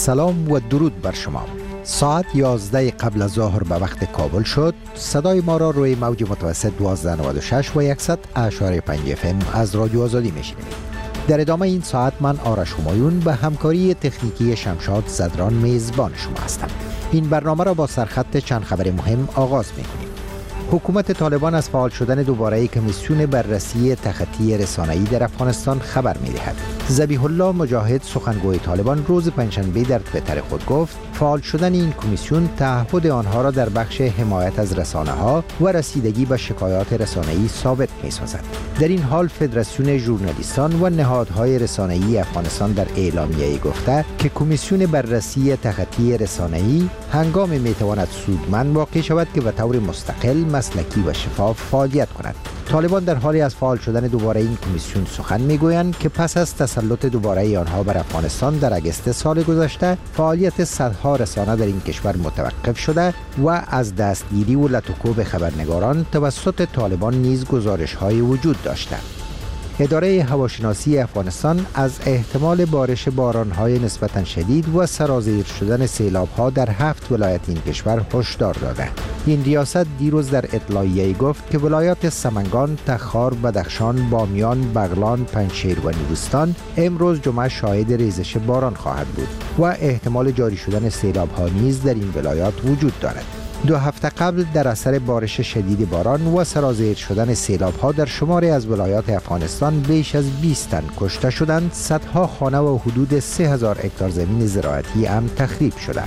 سلام و درود بر شما. ساعت 11 قبل از ظهر به وقت کابل شد. صدای ما را روی موج متوسط 1296 و 100.5 FM از رادیو آزادی میشنوید. در ادامه این ساعت من آرش همایون به همکاری تکنیکی شمشاد زدران میزبان شما هستم. این برنامه را با سرخط چند خبر مهم آغاز میکنیم. حکومت طالبان از فعال شدن دوباره کمیسیون بررسی تخطی رسانه‌ای در افغانستان خبر می‌دهد. ذبیح الله مجاهد سخنگوی طالبان روز پنجشنبه در توییتر خود گفت فعال شدن این کمیسیون تعهد آنها را در بخش حمایت از رسانه‌ها و رسیدگی به شکایات رسانه‌ای ثابت می‌سازد. در این حال فدراسیون ژورنالیستان و نهادهای رسانه‌ای افغانستان در اعلامیه‌ای گفته که کمیسیون بررسی تخطی رسانه‌ای هنگامی می‌تواند سودمند واقع شود که به طور مستقل، مسلکی و شفاف فعالیت کند. طالبان در حالی از فعال شدن دوباره این کمیسیون سخن میگویند که پس از تسلط دوباره آنها بر افغانستان در اگست سال گذشته فعالیت صدها رسانه در این کشور متوقف شده و از دستگیری و لطوکوب خبرنگاران توسط طالبان نیز گزارش‌های وجود داشته. اداره هواشناسی افغانستان از احتمال بارش باران‌های نسبتاً شدید و سرازیر شدن سیلاب‌ها در 7 ولایت این کشور هشدار داده. این ریاست دیروز در اطلاعیه‌ای گفت که ولایات سمنگان، تخار، بدخشان، بامیان، بغلان، پنجشیر و نورستان امروز جمعه شاهد ریزش باران خواهد بود و احتمال جاری شدن سیلاب‌ها نیز در این ولایات وجود دارد. 2 هفته قبل در اثر بارش شدید باران و سرازیر شدن سیلاب‌ها در شماری از ولایات افغانستان بیش از 20 تن کشته شدند، صدها خانه و حدود 3000 هکتار زمین زراعتی هم تخریب شدند.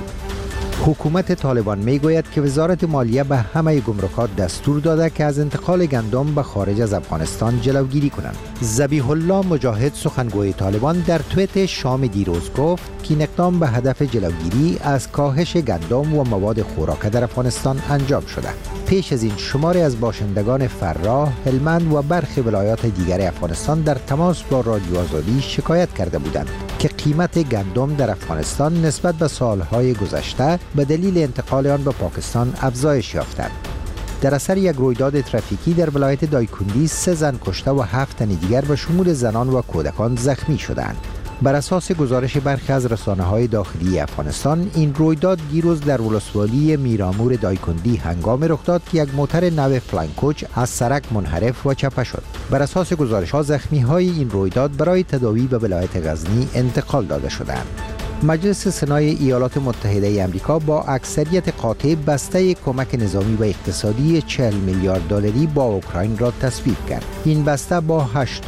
حکومت طالبان میگوید که وزارت مالیه به همه گمرکات دستور داده که از انتقال گندم به خارج از افغانستان جلوگیری کنند. ذبیح الله مجاهد سخنگوی طالبان در توییت شام دیروز گفت که این اقدام به هدف جلوگیری از کاهش گندم و مواد خوراکه در افغانستان انجام شده. پیش از این شماری از باشندگان فراه، هلمند و برخی ولایات دیگر افغانستان در تماس با رادیو آزادی شکایت کرده بودند که قیمت گندم در افغانستان نسبت به سالهای گذشته به دلیل انتقال آن به پاکستان افزایش یافتند. در اثر یک رویداد ترافیکی در ولایت دایکندی 3 زن کشته و 7 تن دیگر به شمول زنان و کودکان زخمی شدند. بر اساس گزارش برخی از رسانه‌های داخلی افغانستان، این رویداد دیروز در ولسوالی میرامور دایکندی هنگام رخ داد که یک موتر نو فلاین کوچ از سرک منحرف و چپه شد. بر اساس گزارش‌ها زخمی‌های این رویداد برای تداوی به ولایت غزنی انتقال داده شدند. مجلس سنای ایالات متحده آمریکا با اکثریت قاطع بسته کمک نظامی و اقتصادی 40 میلیارد دلاری با اوکراین را تصویب کرد. این بسته با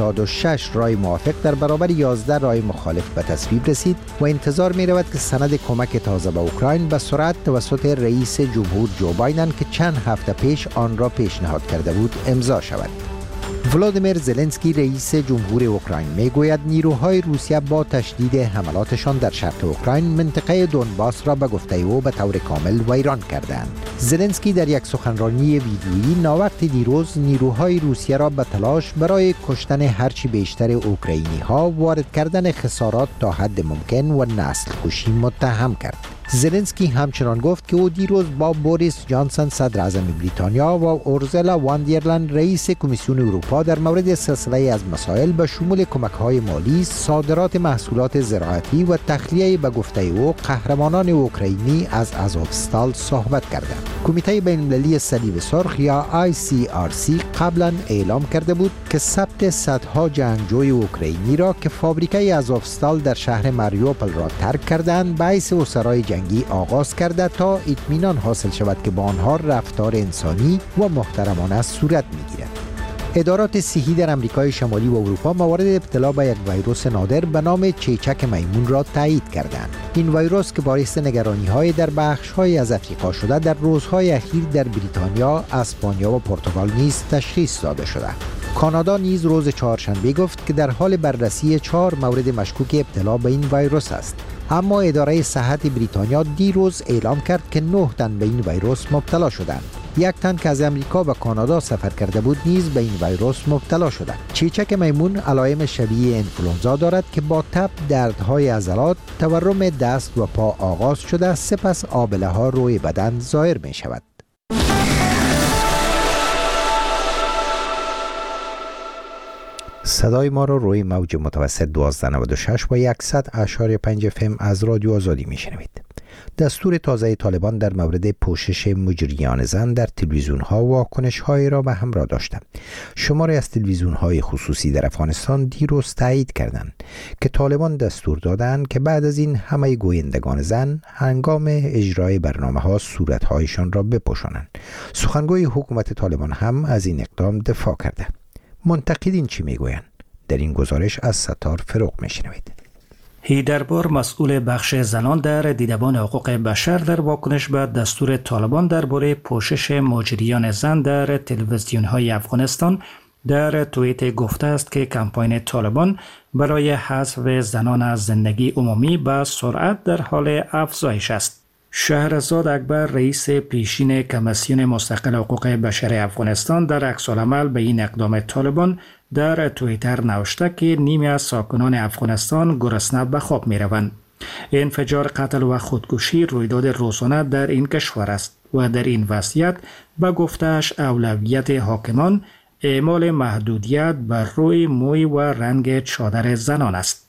86 رای موافق در برابر 11 رای مخالف به تصویب رسید و انتظار می رود که سند کمک تازه به اوکراین به سرعت توسط رئیس جمهور جو بایدن که چند هفته پیش آن را پیشنهاد کرده بود امضا شود. ولادیمیر زلنسکی رئیس جمهور اوکراین میگوید نیروهای روسیه با تشدید حملاتشان در شرق اوکراین منطقه دونباس را به گفته او به طور کامل ویران کردند. زلنسکی در یک سخنرانی ویدیویی ناوقت دیروز نیروهای روسیه را به تلاش برای کشتن هرچی بیشتر اوکراینی ها، وارد کردن خسارات تا حد ممکن و نسل کشی متهم کرد. زلنسکی همچنان گفت که او دیروز با بوریس جانسون صدر اعظم بریتانیا و اورزولا وان در لین رئیس کمیسیون اروپا در مورد سلسله از مسائل به شمول کمک‌های مالی، صادرات محصولات زراعتی و تخلیه به گفته او قهرمانان اوکراینی از آزوفستال صحبت کردند. کمیته بین‌المللی صلیب سرخ یا ICRC قبلا اعلام کرده بود که ثبت صدها جنگجوی اوکراینی را که فابریکه آزوفستال در شهر ماریوپل را ترک کردند باعث اسرای جنگی آغاز کرده تا اطمینان حاصل شود که با آنها رفتار انسانی و محترمانه صورت می‌گیرد. ادارات صحی در امریکای شمالی و اروپا موارد ابتلا به یک ویروس نادر به نام چیچک میمون را تایید کردند. این ویروس که باعث نگرانی‌های در بخش‌های از افریقا شده، در روزهای اخیر در بریتانیا، اسپانیا و پرتغال نیز تشخیص داده شده. کانادا نیز روز چهارشنبه گفت که در حال بررسی 4 مورد مشکوک ابتلا به این ویروس است. اما اداره صحت بریتانیا دیروز اعلام کرد که 9 تن به این ویروس مبتلا شدند. 1 تن که از امریکا و کانادا سفر کرده بود نیز به این ویروس مبتلا شده. چیچک میمون علائم شبیه انفلونزا دارد که با تب، دردهای عضلات، تورم دست و پا آغاز شده، سپس آبله ها روی بدن ظاهر می شود. صدای ما را روی موج متوسط 1296 و 100.5 FM از رادیو آزادی میشنوید. دستور تازه طالبان در مورد پوشش مجریان زن در تلویزیون ها واکنش های را به همراه داشته. شماری از تلویزیون های خصوصی در افغانستان دیروز تایید کردند که طالبان دستور دادند که بعد از این همه گویندگان زن هنگام اجرای برنامه ها صورت هایشان را بپوشانند. سخنگوی حکومت طالبان هم از این اقدام دفاع کرده. منتقدین چی میگویند؟ در این گزارش از ستار فروغ میشنوید. هیدربار مسئول بخش زنان در دیدبان حقوق بشر در واکنش به دستور طالبان درباره پوشش مجریان زن در تلویزیون‌های افغانستان در توییت گفته است که کمپاین طالبان برای حذف زنان از زندگی عمومی به سرعت در حال افزایش است. شهرزاد اکبر رئیس پیشین کمیسیون مستقل حقوق بشر افغانستان در عکس‌العمل به این اقدام طالبان در توییتر نوشته که نیمی از ساکنان افغانستان گرسنه به خواب می روند. انفجار، قتل و خودکشی رویداد روزانه در این کشور است و در این وضعیت به گفته‌اش اولویت حاکمان اعمال محدودیت بر روی موی و رنگ چادر زنان است.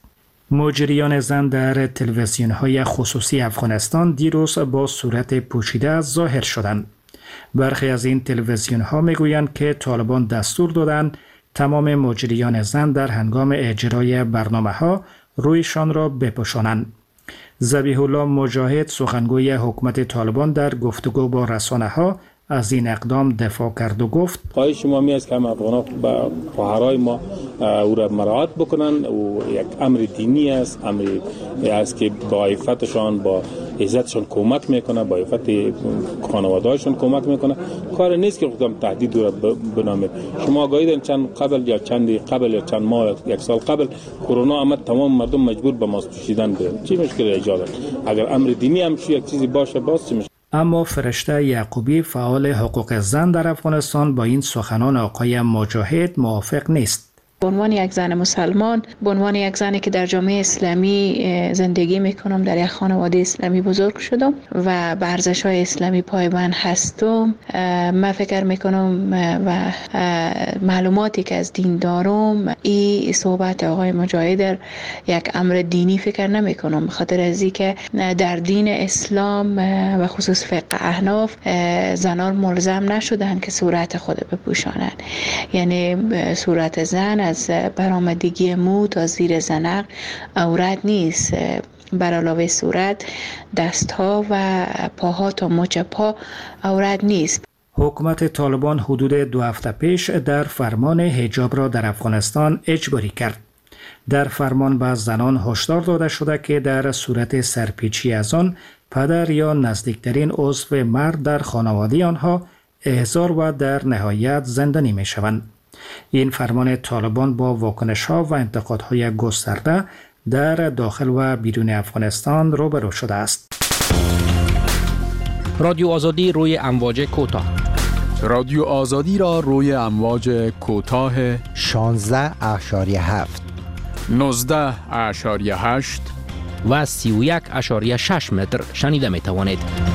مجریان زن در تلویزیون‌های خصوصی افغانستان دیروز با صورت پوشیده ظاهر شدند. برخی از این تلویزیون‌ها میگویند که طالبان دستور دادند تمام مجریان زن در هنگام اجرای برنامه‌ها رویشان را بپوشانند. ذبیح الله مجاهد سخنگوی حکومت طالبان در گفتگو با رسانه‌ها از این اقدام دفاع کرد و گفت: خواهش ما می است که افغان‌ها با خواهرای ما او را مراعات بکنن و یک امر دینی است، امری است که با عفتشان با عزتشان کمک میکنه، با عفت خانواده‌هاشون کمک میکنه. کار نیست که خودم تهدید را بنامید. شما آگاهید چند قبل یا چند ماه یک سال قبل کرونا آمد، تمام مردم مجبور به ماسک پوشیدن بودند. چی مشکل ایجاد است؟ اگر امر دینی هم یک چیزی باشه باز چی مشکل؟ اما فرشته یعقوبی فعال حقوق زن در افغانستان با این سخنان آقای مجاهد موافق نیست. به عنوان یک زن مسلمان، به عنوان یک زنی که در جامعه اسلامی زندگی میکنم، در یک خانواده اسلامی بزرگ شدم و به ارزش‌های اسلامی پایبند هستم، من فکر میکنم و معلوماتی که از دین دارم، این صحبت آقای مجاهد یک امر دینی فکر نمیکنم، بخاطر از اینکه در دین اسلام و خصوص فقه احناف زنان ملزم نشدن که صورت خود بپوشانند. یعنی صورت زن از برآمدگی مو تا زیر زنق عورت نیست. بر علاوه صورت، دستها و پاها تا مچ پا عورت نیست. حکومت طالبان حدود 2 هفته پیش در فرمان حجاب را در افغانستان اجباری کرد. در فرمان به زنان هشدار داده شده که در صورت سرپیچی از آن پدر یا نزدیکترین عضو مرد در خانواده آنها احضار و در نهایت زندانی می شوند. این فرمان طالبان با واکنش‌ها و انتقادهای گسترده در داخل و بیرون افغانستان روبرو شده است. رادیو آزادی روی امواج کوتاه. رادیو آزادی را روی امواج کوتاه 16.7 19.8 و 31.6 متر شنیده می توانید.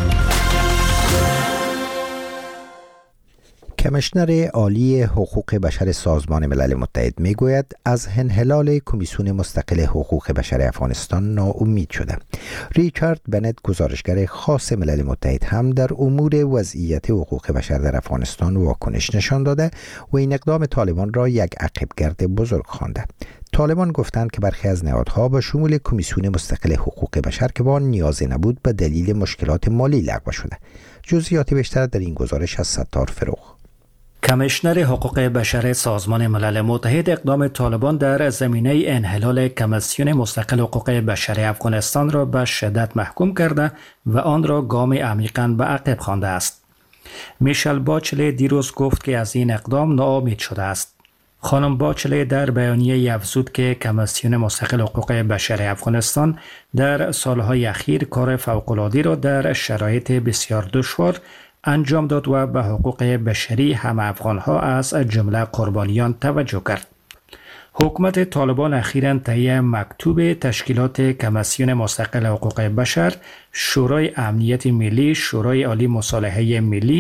کمیشنر عالی حقوق بشر سازمان ملل متحد میگوید از انحلال کمیسیون مستقل حقوق بشر افغانستان ناامید شده. ریچارد بنت، گزارشگر خاص ملل متحد، هم در امور وضعیت حقوق بشر در افغانستان واکنش نشان داده و این اقدام طالبان را یک عقبگرد بزرگ خوانده. طالبان گفتند که برخی از نهادها به شمول کمیسیون مستقل حقوق بشر که با آن نیازی نبود به دلیل مشکلات مالی لغو شده. جزئیات بیشتر در این گزارش از ستار فروغ. کمیشنر حقوق بشر سازمان ملل متحد اقدام طالبان در زمینه انحلال کمیسیون مستقل حقوق بشر افغانستان را به شدت محکوم کرده و آن را گام عمیقاً به عقب خوانده است. میشل باچله دیروز گفت که از این اقدام ناامید شده است. خانم باچله در بیانیه افزود که کمیسیون مستقل حقوق بشر افغانستان در سالهای اخیر کار فوق‌العاده را در شرایط بسیار دشوار انجام داد و به حقوق بشری همه افغانها از جمله قربانیان توجه کرد. حکومت طالبان اخیراً طی مکتوب تشکیلات کمیسیون مستقل حقوق بشر، شورای امنیت ملی، شورای عالی مصالحه ملی،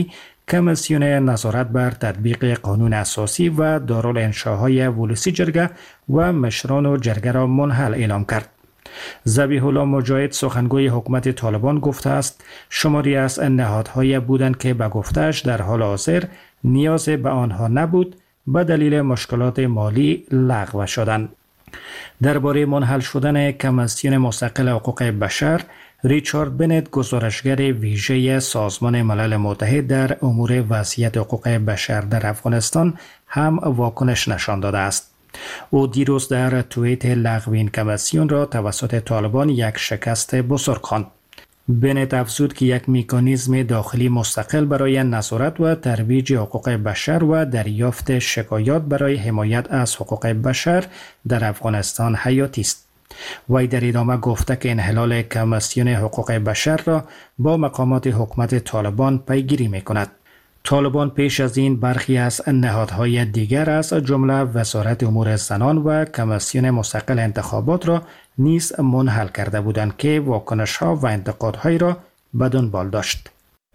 کمیسیون نظارت بر تطبیق قانون اساسی و دارالانشاهای ولسی جرگه و مشران و جرگه را منحل اعلام کرد. ذبیح الله مجاهد سخنگوی حکومت طالبان گفته است شماری از نهادهای بودند که به گفته‌اش در حال حاضر نیاز به آنها نبود به دلیل مشکلات مالی لغو شدند. درباره منحل شدن کمیسیون مستقل حقوق بشر، ریچارد بنت گزارشگر ویژه سازمان ملل متحد در امور وضعیت حقوق بشر در افغانستان هم واکنش نشان داده است. او دیروز در توییت لغو این کمیسیون را توسط طالبان یک شکست بزرگ خواند. بنت افزود که یک مکانیزم داخلی مستقل برای نظارت و ترویج حقوق بشر و دریافت شکایات برای حمایت از حقوق بشر در افغانستان حیاتی است. وی در ادامه گفته که انحلال کمیسیون حقوق بشر را با مقامات حکومت طالبان پیگیری می‌کند. طالبان پیش از این برخی از نهادهای دیگر از جمله وزارت امور زنان و کمیسیون مستقل انتخابات را نیز منحل کرده بودند که واکنش‌ها و انتقادهایی را به دنبال داشت.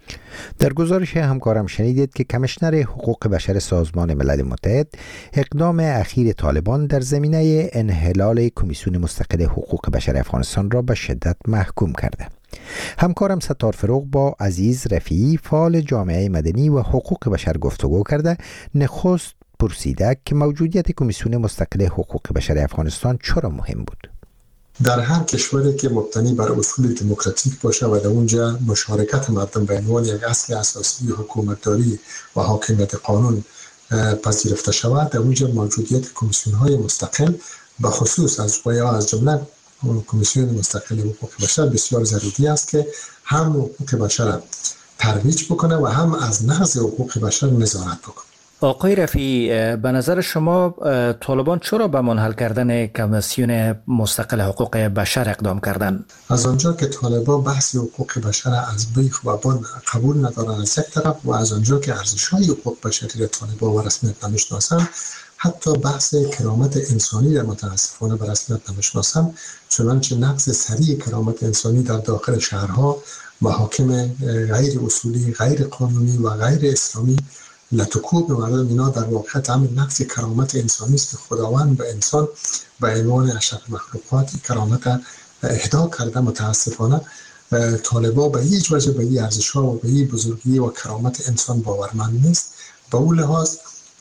در گزارش همکارم شنیدید که کمیشنر حقوق بشر سازمان ملل متحد اقدام اخیر طالبان در زمینه انحلال کمیسیون مستقل حقوق بشر افغانستان را به شدت محکوم کرده. همکارم ستار فروغ با عزیز رفیعی فعال جامعه مدنی و حقوق بشر گفتگو کرده. نخست پرسیده که موجودیت کمیسیون مستقل حقوق بشر افغانستان چرا مهم بود؟ در هر کشوری که مبتنی بر اصول دموکراتیک باشه و در اونجا مشارکت مردم به عنوان یک اصل اساسی حکومتداری و حاکمیت قانون پذیرفته شود، در اونجا موجودیت کمیسیون‌های مستقل به خصوص از جمله کمیسیون مستقل حقوق بشر بسیار ضروری است که هم حقوق بشر ترویج بکنه و هم از نقض حقوق بشر نظارت بکنه. آقای رفیعی، به نظر شما طالبان چرا به منحل کردن کمیسیون مستقل حقوق بشر اقدام کردند؟ از آنجا که طالبان بحث حقوق بشر از بیخ و بن قبول ندارند از یک طرف و از آنجا که ارزش‌های حقوق بشری را طالبان و رسمیت نمی‌شناسند، حتی بحث کرامت انسانی را متاسفانه به رسمیت نمی‌شناسند، چنانچه نقض سریع کرامت انسانی در داخل شهرها محاکم غیر اصولی، غیر قانونی و غیر اسلامی لطکوب مردم اینا در واقع همین نقض کرامت انسانی است که خداوند به انسان به عنوان اشرف مخلوقات کرامت اهدا کرده. متاسفانه طالبان به هیچ وجه به این ارزش‌ها و به این بزرگی و کرامت انسان باورمند نیست. به اون لحاظ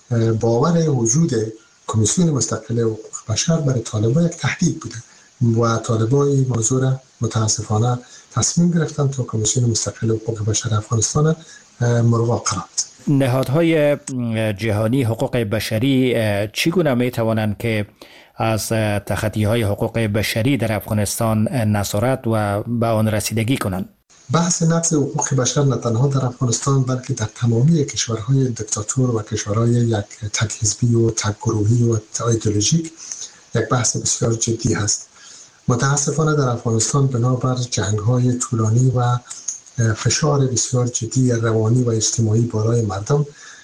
باور وجود کمیسیون مستقل حقوق بشر برای طالبان یک تهدید بوده و طالبان این موضوع را متاسفانه تصمیم گرفتن تا کمیسیون مستقل حقوق بشر افغانستان ملغا قرار دهند. نهادهای جهانی حقوق بشری چگونه می توانند که از تخطی‌های حقوق بشری در افغانستان نظارت و به آن رسیدگی کنند؟ بحث نقض حقوق بشر نه تنها در افغانستان بلکه در تمامی کشورهای دیکتاتور و کشورهای یک تک حزبی و تک گروهی و ایدئولوژیک یک بحث بسیار جدی است. متاسفانه در افغانستان بنابر جنگ‌های طولانی و فشار بسیار جدی روانی و اجتماعی بالای مردم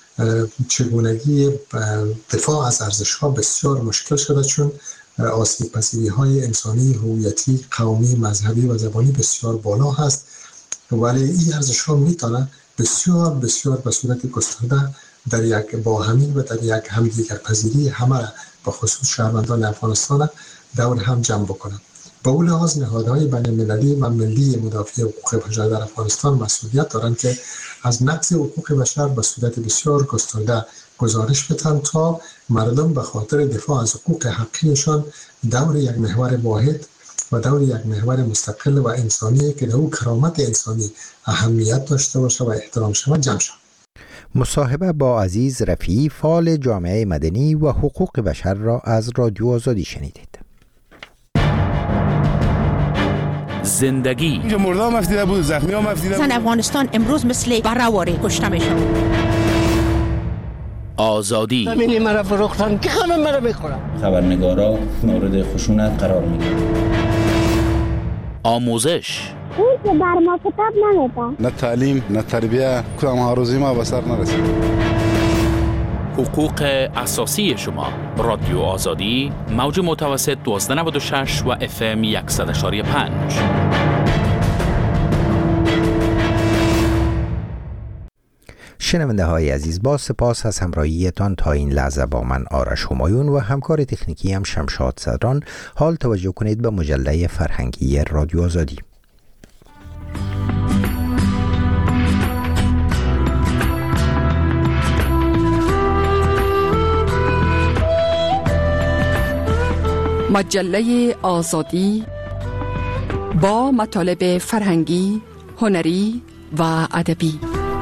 چگونگی دفاع از ارزش‌ها بسیار مشکل شده، چون آسیب پذیری‌های انسانی، هویتی، قومی، مذهبی و زبانی بسیار بالا هست، ولی این ارزش‌ها میتونه بسیار بسیار به صورت گسترده در یک باهمی و در یک همدیگر پذیری همه را به خصوص شهروندان افغانستان دور هم جمع بکنند. با اون لحاظ نهادهای بین‌المللی و ملی مدافع حقوق بشر در افغانستان مسئولیت دارند که از نقض حقوق بشر به صورت بسیار گسترده گزارش بدن تا مردم به خاطر دفاع از حقوق حقیقیشان دور یک محور واحد و دور یک محور مستقل و انسانی که در او کرامت انسانی اهمیت داشته باشه و احترام شود جمع شود. مصاحبه با عزیز رفیعی فعال جامعه مدنی و حقوق بشر را از رادیو آزادی شنیدید. زندگی اینجا مردا مفتیده بود، زخمی ها مفتیده بود. زن افغانستان امروز مثل برهواری کشته میشن. آزادی همینی مرا فروختن که همه مرا میخورن. خبرنگارا مورد خشونت قرار میگیرن. آموزش اون که بر ما کتاب نمیده. نه تعلیم نه تربیه، کدام آرزوی ما به سر نرسید. حقوق اساسی شما. رادیو آزادی، موج متوسط 1296 و FM 100.5. شنونده های عزیز، با سپاس از همراهیتان تا این لحظه با من آرش همایون و همکار تکنیکی هم شمشاد صدران. حال توجه کنید به مجله فرهنگی رادیو آزادی. مجله آزادی با مطالب فرهنگی، هنری و ادبی.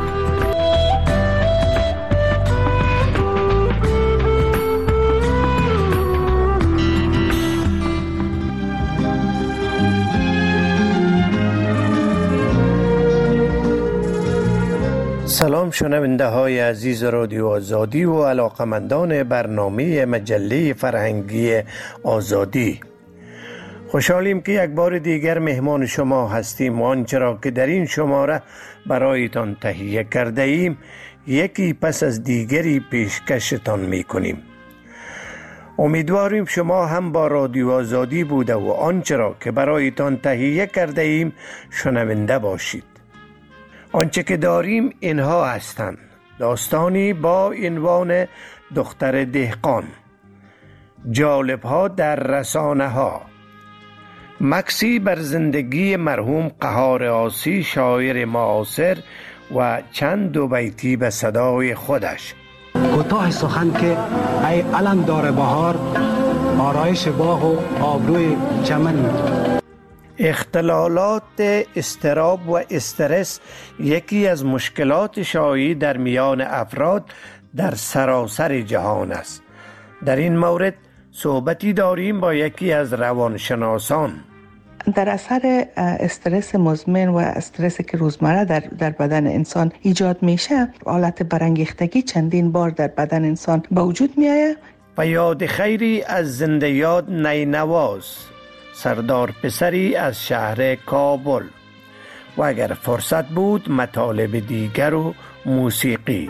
سلام شنونده های عزیز رادیو آزادی و علاقمندان برنامه مجله فرهنگی آزادی. خوشحالیم که یک بار دیگر مهمان شما هستیم و آنچه را که در این شماره برایتان تهیه کرده ایم یکی پس از دیگری پیشکشتان می کنیم. امیدواریم شما هم با رادیو آزادی بوده و آنچه را که برایتان تهیه کرده ایم شنونده باشید. آنچه که داریم اینها هستند: داستانی با عنوان دختر دهقان، جالب‌ها در رسانه ها، مکسی بر زندگی مرحوم قهار آسی شاعر معاصر و چند دو بیتی به صدای خودش. کوتاه سخن که ای علم داره بهار، آرایش باغ و آبروی چمن. اختلالات اضطراب و استرس یکی از مشکلات شایع در میان افراد در سراسر جهان است. در این مورد صحبتی داریم با یکی از روانشناسان. در اثر استرس مزمن و استرسی که روزمره در بدن انسان ایجاد میشه، حالت برانگیختگی چندین بار در بدن انسان به وجود میآید. و یاد خیری از زنده یاد نینواز، سردار پسری از شهر کابل، و اگر فرصت بود مطالب دیگر و موسیقی.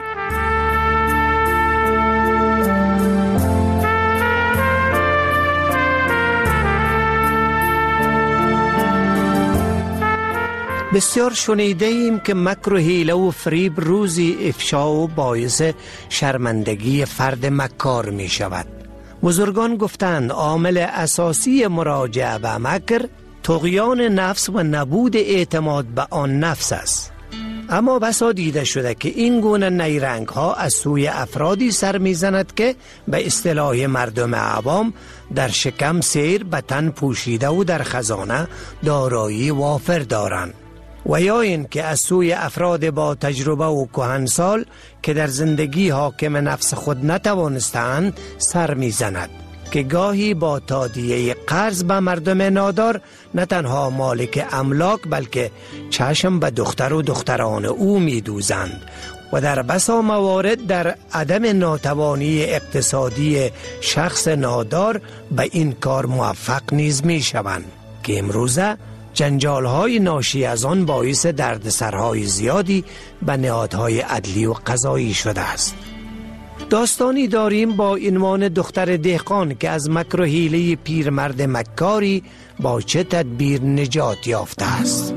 بسیار شنیده ایم که مکر و حیله و فریب روزی افشا و باعث شرمندگی فرد مکار می شود. بزرگان گفتند عامل اساسی مراجعه به مکر طغیان نفس و نبود اعتماد به آن نفس است. اما بسا دیده شده که این گونه نیرنگ ها از سوی افرادی سر میزند که به اصطلاح مردم عوام در شکم سیر به تن پوشیده و در خزانه دارایی وافر دارند، و یا این که از سوی افراد با تجربه و کهنسال که در زندگی حاکم نفس خود نتوانستند سر میزند، که گاهی با تادیه قرض به مردم نادار نه تنها مالک املاک بلکه چشم به دختر و دختران او میدوزند و در بسا موارد در عدم ناتوانی اقتصادی شخص نادار به این کار موفق نیز می شوند، که امروزه جنجال‌های ناشی از آن باعث دردسرهای زیادی به نهادهای عدلی و قضایی شده است. داستانی داریم با عنوان دختر دهقان که از مکر و حیله پیرمرد مکاری با چه تدبیر نجات یافته است.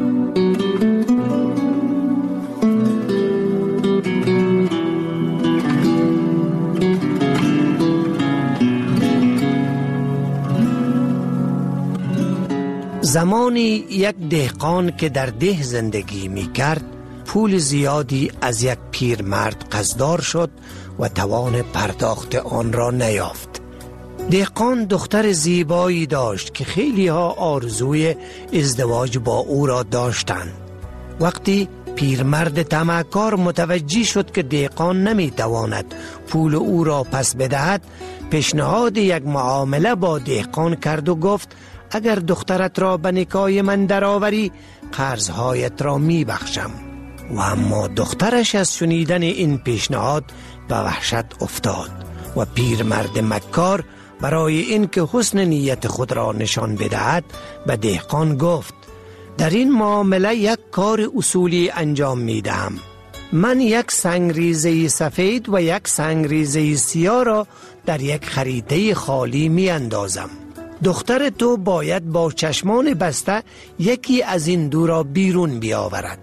زمانی یک دهقان که در ده زندگی می کرد پول زیادی از یک پیرمرد قصدار شد و توان پرداخت آن را نیافت. دهقان دختر زیبایی داشت که خیلی ها آرزوی ازدواج با او را داشتند. وقتی پیرمرد طمعکار متوجه شد که دهقان نمی تواند پول او را پس بدهد، پیشنهاد یک معامله با دهقان کرد و گفت اگر دخترت را به نکاح من درآوری قرضهایت را می بخشم. و اما دخترش از شنیدن این پیشنهاد به وحشت افتاد و پیرمرد مکار برای اینکه حسن نیت خود را نشان بدهد به دهقان گفت در این معامله یک کار اصولی انجام می دهم. من یک سنگریزه سفید و یک سنگریزه سیاه را در یک خریطه خالی می اندازم. دختر تو باید با چشمان بسته یکی از این دو را بیرون بیاورد.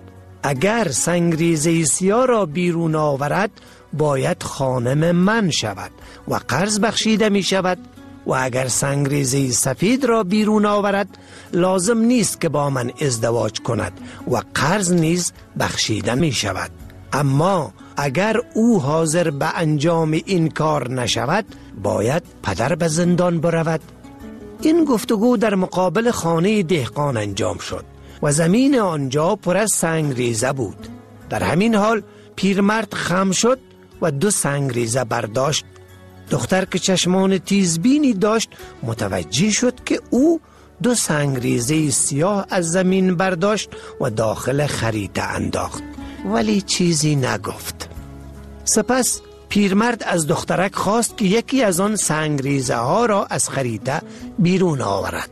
اگر سنگریزه سیاه را بیرون آورد باید خانم من شود و قرض بخشیده می شود، و اگر سنگریزه سفید را بیرون آورد لازم نیست که با من ازدواج کند و قرض نیز بخشیده می شود. اما اگر او حاضر به انجام این کار نشود باید پدر به زندان برود. این گفتگو در مقابل خانه دهقان انجام شد و زمین آنجا پر از سنگریزه بود. در همین حال پیرمرد خم شد و 2 سنگریزه برداشت. دختر که چشمان تیزبینی داشت متوجه شد که او 2 سنگریزه سیاه از زمین برداشت و داخل خریطه انداخت، ولی چیزی نگفت. سپس پیرمرد از دخترک خواست که یکی از آن سنگریزه ها را از خریطه بیرون آورد.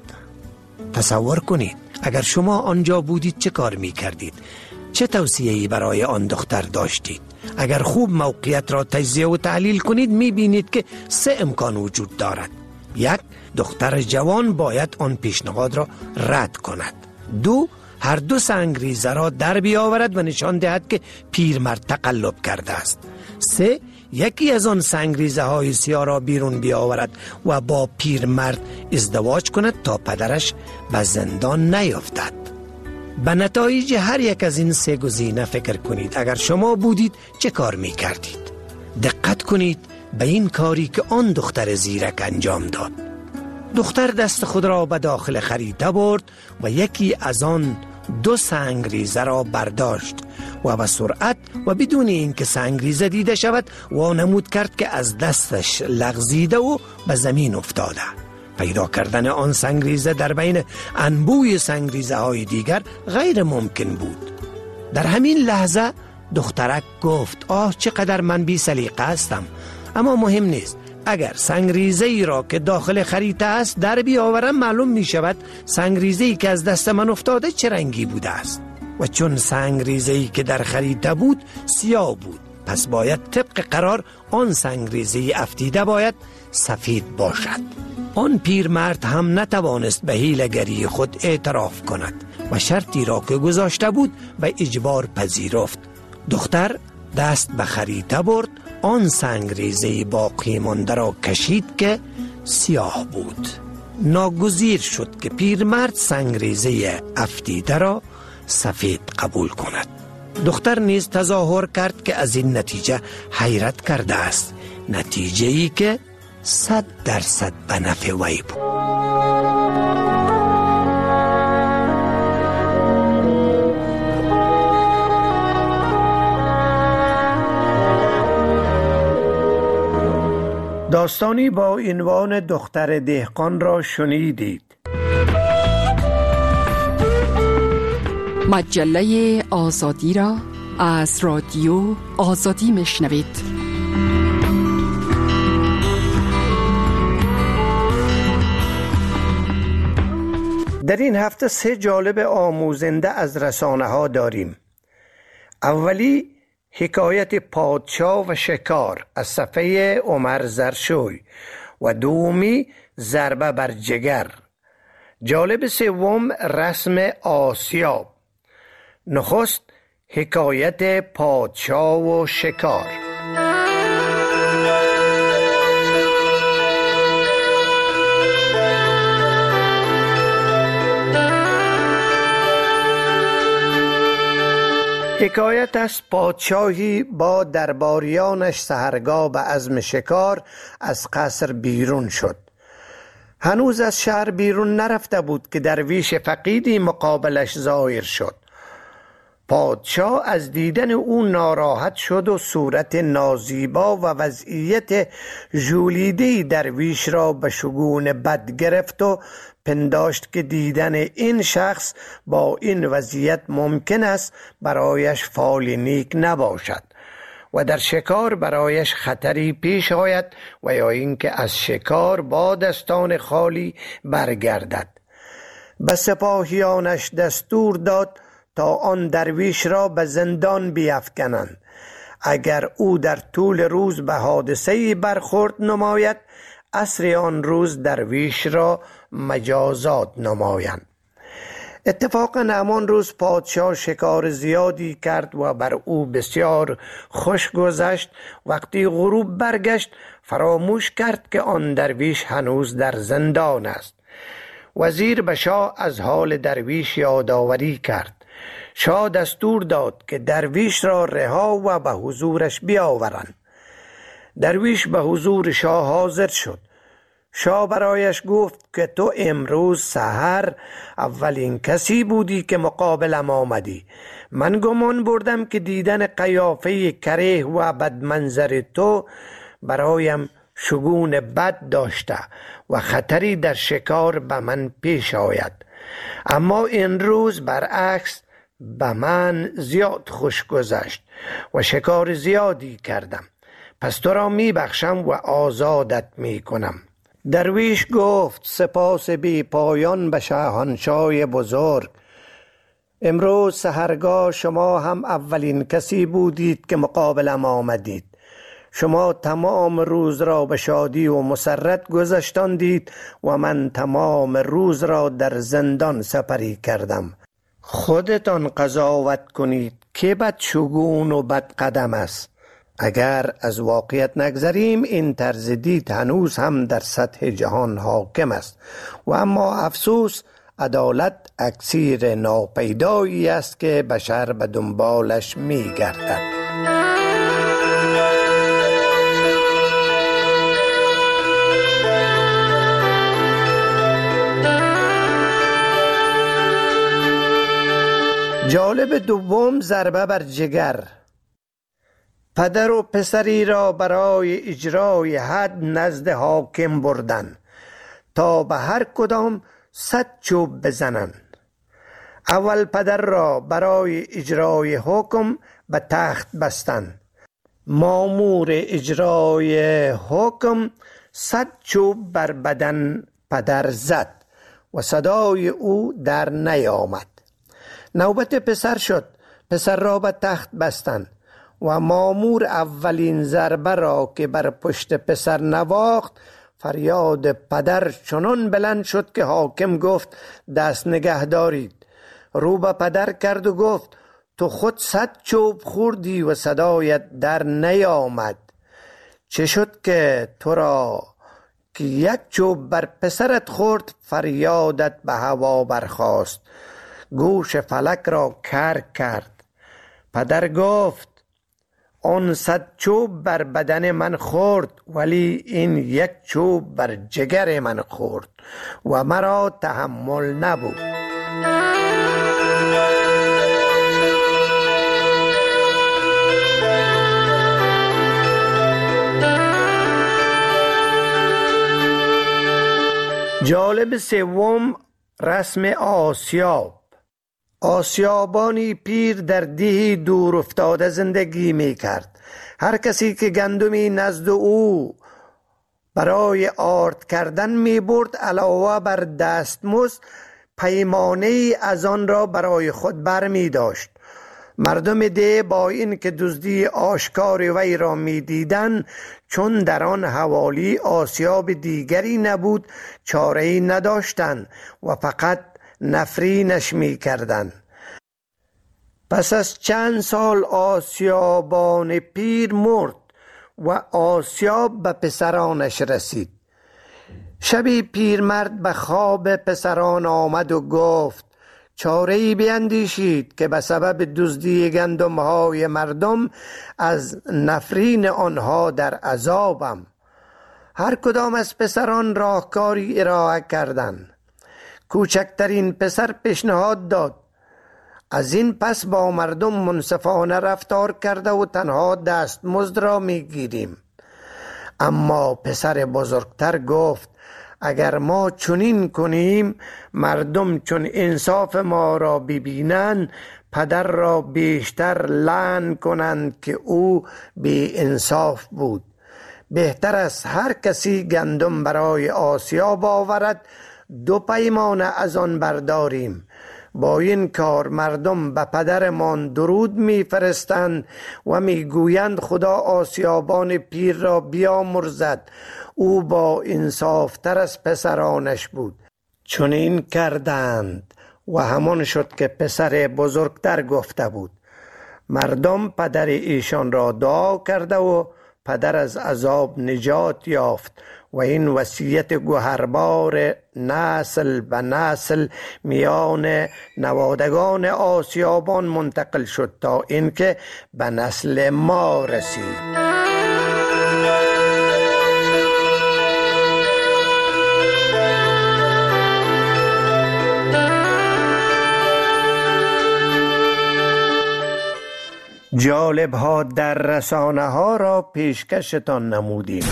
تصور کنید اگر شما آنجا بودید چه کار می کردید؟ چه توصیه‌ای برای آن دختر داشتید؟ اگر خوب موقعیت را تجزیه و تحلیل کنید می بینید که 3 امکان وجود دارد. 1. دختر جوان باید آن پیشنهاد را رد کند. 2. هر 2 سنگریزه را در بیاورد و نشان دهد که پیرمرد تقلب کرده است. 3. یکی از آن سنگریزه های سیاه را بیرون بیاورد و با پیرمرد ازدواج کند تا پدرش به زندان نیفتد. به نتایج هر یک از این 3 گزینه فکر کنید. اگر شما بودید چه کار می کردید؟ دقت کنید به این کاری که آن دختر زیرک انجام داد. دختر دست خود را به داخل خریطه برد و یکی از آن 2 سنگریزه را برداشت و به سرعت و بدون اینکه سنگریزه دیده شود وانمود کرد که از دستش لغزیده و به زمین افتاده. پیدا کردن آن سنگریزه در بین انبوی سنگریزه های دیگر غیر ممکن بود. در همین لحظه دخترک گفت آه چقدر من بی سلیقه هستم، اما مهم نیست. اگر سنگریزه ای را که داخل خریطه است در بیاورم معلوم می شود سنگریزه ای که از دست من افتاده چه رنگی بوده است، و چون سنگریزه ای که در خریطه بود سیاه بود پس باید طبق قرار آن سنگریزه افتیده باید سفید باشد. آن پیرمرد هم نتوانست به حیله‌گری خود اعتراف کند و شرطی را که گذاشته بود به اجبار پذیرفت. دختر دست به خریطه برد، آن سنگریزه باقی مانده را کشید که سیاه بود. ناگزیر شد که پیرمرد سنگریزه افتیده را سفید قبول کند. دختر نیز تظاهر کرد که از این نتیجه حیرت کرده است، نتیجه ای که 100% به نفع وی بود. داستانی با عنوان دختر دهقان را شنیدید. مجله آزادی را از رادیو آزادی میشنوید. در این هفته 3 جالب آموزنده از رسانه ها داریم. اولی حکایت پادشاه و شکار از صفحه عمر زرشوی و دومی ضربه بر جگر. جالب سوم رسم آسیاب. نخست حکایت پادشاه و شکار. حکایت از پادشاهی با درباریانش سحرگاه به عزم شکار از قصر بیرون شد. هنوز از شهر بیرون نرفته بود که درویش فقیدی مقابلش ظاهر شد. پادشاه از دیدن او ناراحت شد و صورت نازیبا و وضعیت ژولیده درویش را به شگون بد گرفت و پنداشت که دیدن این شخص با این وضعیت ممکن است برایش فال نیک نباشد و در شکار برایش خطری پیش آید و یا اینکه از شکار با دستان خالی برگردد. به سپاهیانش دستور داد تا آن درویش را به زندان بیفکنند. اگر او در طول روز به حادثه‌ای برخورد نماید، عصر آن روز درویش را مجازات نمایند. اتفاقا همان روز پادشاه شکار زیادی کرد و بر او بسیار خوش گذشت. وقتی غروب برگشت فراموش کرد که آن درویش هنوز در زندان است. وزیر به شاه از حال درویش یادآوری کرد. شاه دستور داد که درویش را رها و به حضورش بیاورند. درویش به حضور شاه حاضر شد. شاه برایش گفت که تو امروز سحر اولین کسی بودی که مقابلم آمدی. من گمان بردم که دیدن قیافه کریه و بدمنظر تو برایم شگون بد داشته و خطری در شکار به من پیش آید، اما این روز برعکس به من زیاد خوش گذشت و شکار زیادی کردم. پس تو را می بخشم و آزادت می کنم. درویش گفت سپاس بی پایان به شاهنشاه بزرگ. امروز سحرگاه شما هم اولین کسی بودید که مقابلم آمدید. شما تمام روز را به شادی و مسرت گذشتاندید و من تمام روز را در زندان سپری کردم. خودتان قضاوت کنید که بدشگون و بدقدم است. اگر از واقعیت نگذریم این طرز دید هنوز هم در سطح جهان حاکم است و اما افسوس عدالت اکسیر ناپیدایی است که بشر به دنبالش می گردد. جالب دوم، ضربه بر جگر. پدر و پسری را برای اجرای حد نزد حاکم بردن تا به هر کدام 100 چوب بزنند. اول پدر را برای اجرای حکم به تخت بستند. مامور اجرای حکم 100 چوب بر بدن پدر زد و صدای او در نیامد. نوبت پسر شد. پسر را به تخت بستند و مامور اولین ضربه را که بر پشت پسر نواخت، فریاد پدر چنان بلند شد که حاکم گفت دست نگه دارید. رو به پدر کرد و گفت تو خود 100 چوب خوردی و صدایت در نیامد. چه شد که تو را که 1 چوب بر پسرت خورد فریادت به هوا برخاست، گوش فلک را کر کرد. پدر گفت آن 100 چوب بر بدن من خورد ولی این 1 چوب بر جگر من خورد و مرا تحمل نبود. جالب سوم، رسم آسیاب. آسیابانی پیر در دهی دور افتاده زندگی می کرد. هر کسی که گندمی نزد او برای آرد کردن می برد علاوه بر دستمزد پیمانه ای از آن را برای خود بر می داشت. مردم ده با این که دزدی آشکار وی را می دیدن، چون در آن حوالی آسیاب دیگری نبود چاره‌ای نداشتند و فقط نفرینش می کردن. پس از چند سال آسیابان پیر مرد و آسیاب به پسرانش رسید. شبی پیرمرد به خواب پسران آمد و گفت چاره‌ای بیندیشید که به سبب دزدی گندم‌های مردم از نفرین آنها در عذابم. هر کدام از پسران راهکاری ارائه کردند. کوچکترین پسر پیشنهاد داد از این پس با مردم منصفانه رفتار کرده و تنها دستمزد را میگیریم. اما پسر بزرگتر گفت اگر ما چنین کنیم مردم چون انصاف ما را ببینند پدر را بیشتر لعن کنند که او بی انصاف بود. بهتر است هر کسی گندم برای آسیاب آورد 2 پیمانه از آن برداریم. با این کار مردم به پدرمان درود میفرستند و میگویند خدا آسیابان پیر را بیامرزد، او با انصاف تر از پسرانش بود. چون این کردند و همان شد که پسر بزرگتر گفته بود. مردم پدر ایشان را دعا کرده و پدر از عذاب نجات یافت و این وصیت گوهربار نسل به نسل میان نوادگان آسیابان منتقل شد تا اینکه به نسل ما رسید. جالب ها در رسانه ها را پیشکشتان نمودیم.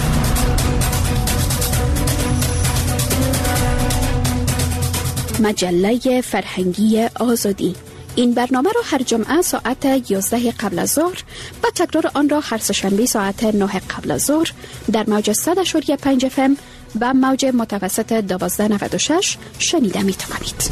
مجله فرهنگی آزادی. این برنامه را هر جمعه ساعت 11 قبل از ظهر و تکرار آن را هر سه‌شنبه ساعت 9 قبل از ظهر در موج 100.5 FM و موج متوسط 1296 شنیده می توانید.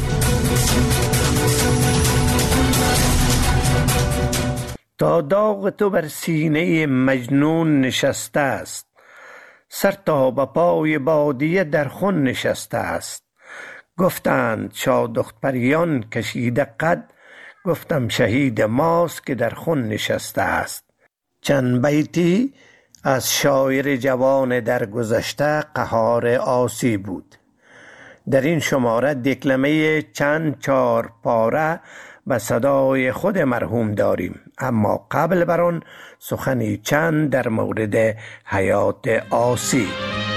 تا داغ تو بر سینه مجنون نشسته است، سر تا به پای بادیه در خون نشسته است. گفتند شادخت پریان کشیده قد، گفتم شهید ماست که در خون نشسته است. چند بیتی از شاعر جوان در گذشته قهار آسی بود. در این شماره دکلمه چند چار پاره به صدای خود مرحوم داریم، اما قبل بر آن سخنی چند در مورد حیات آسی.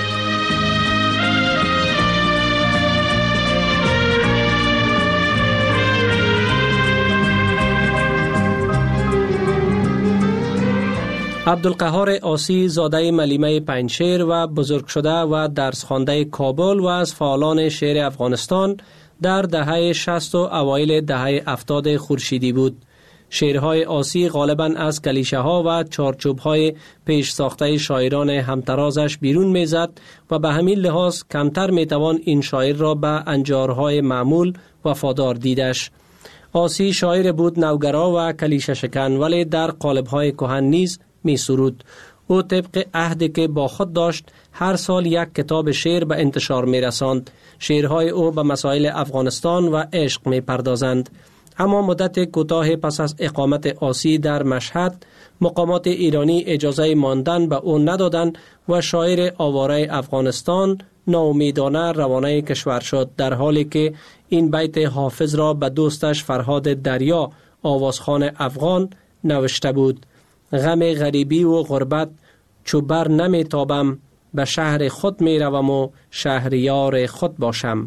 عبدالقهار آسی زاده ملیمه پنجشیر و بزرگ شده و درس خوانده کابل و از فعالان شعر افغانستان در دهه 60 و اوایل دهه 70 خورشیدی بود. شعرهای آسی غالباً از کلیشه ها و چارچوب های پیش ساخته شاعران همترازش بیرون میزد و به همین لحاظ کمتر میتوان این شاعر را به انجارهای معمول وفادار دیدش. آسی شاعر بود نوگرا و کلیشه شکن، ولی در قالب‌های کهن نیز می سرود. او طبق عهدی که با خود داشت هر سال یک کتاب شعر به انتشار می رساند. شعرهای او به مسائل افغانستان و عشق می پردازند. اما مدت کوتاه پس از اقامت آسی در مشهد، مقامات ایرانی اجازه ماندن به او ندادند و شاعر آواره افغانستان ناامیدانه روانه کشور شد، در حالی که این بیت حافظ را به دوستش فرهاد دریا، آوازخوان افغان، نوشته بود: غم غریبی و غربت چو بر نمی تابم، به شهر خود می روم و شهریار خود باشم.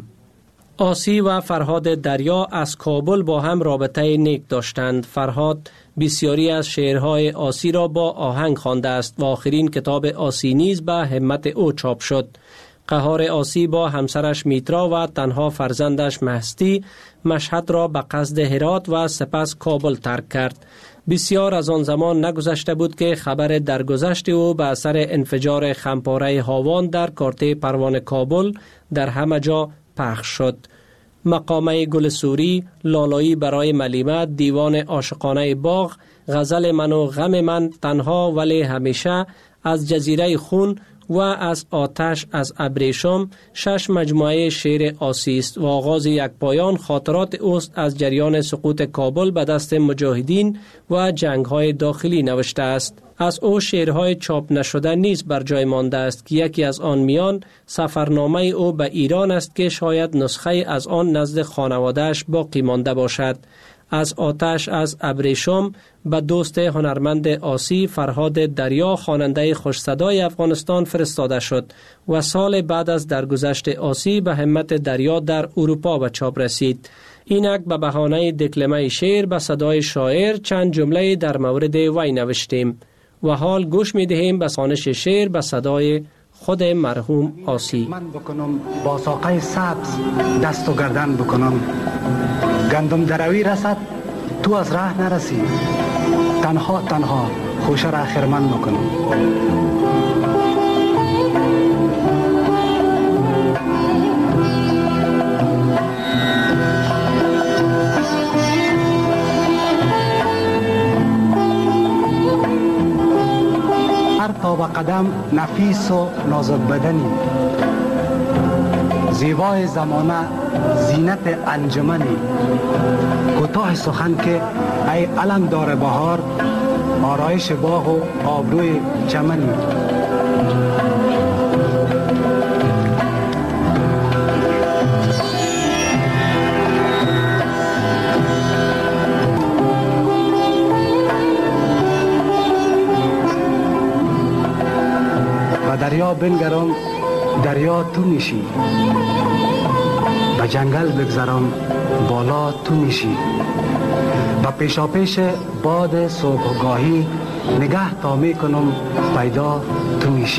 آسی و فرهاد دریا از کابل با هم رابطه نیک داشتند. فرهاد بسیاری از شعرهای آسی را با آهنگ خوانده است و آخرین کتاب آسی نیز به همت او چاپ شد. قهار آسی با همسرش میترا و تنها فرزندش مهستی مشهد را به قصد هرات و سپس کابل ترک کرد. بسیار از آن زمان نگذشته بود که خبر درگذشت او به اثر انفجار خمپاره هاوان در کارته پروان کابل در همه جا پخش شد. مقامه گل سوری، لالایی برای ملیمه، دیوان عاشقانه باغ، غزل من و غم من، تنها ولی همیشه، از جزیره خون و از آتش از ابریشم 6 مجموعه شعر آسی است و آغاز یک پایان خاطرات اوست از جریان سقوط کابل به دست مجاهدین و جنگ‌های داخلی نوشته است. از او شعرهای چاپ نشده نیز بر جای مانده است که یکی از آن میان سفرنامه او به ایران است که شاید نسخه از آن نزد خانواده‌اش باقی مانده باشد. از آتش از ابریشم به دوست هنرمند آسی فرهاد دریا، خواننده خوش صدای افغانستان، فرستاده شد و سال بعد از درگذشت آسی به همت دریا در اروپا به چاپ رسید. اینک به بهانه دکلمه شعر به صدای شاعر چند جمله در مورد وی نوشتیم و حال گوش می دهیم به خوانش شعر به صدای خود مرحوم آسی. من بکنم با ساقه سبز دست و گردن بکنم، گندم دروی رسد تو از راه نرسی، تنها تنها خوشه را خرمن بکنم. هر تا به قدم نفیس و نازک بدنی، زیبای زمانه زینت انجمنی، کوتاه سخن که ای علم دار بهار، آرایش باغ و آبروی چمنی. و دریا بنگرم، دریا تو میشی، و جنگل بگذرم، بالا تو میشی، و پیشا پیش باد صبحگاهی نگه تا میکنم، پیدا تو میشی.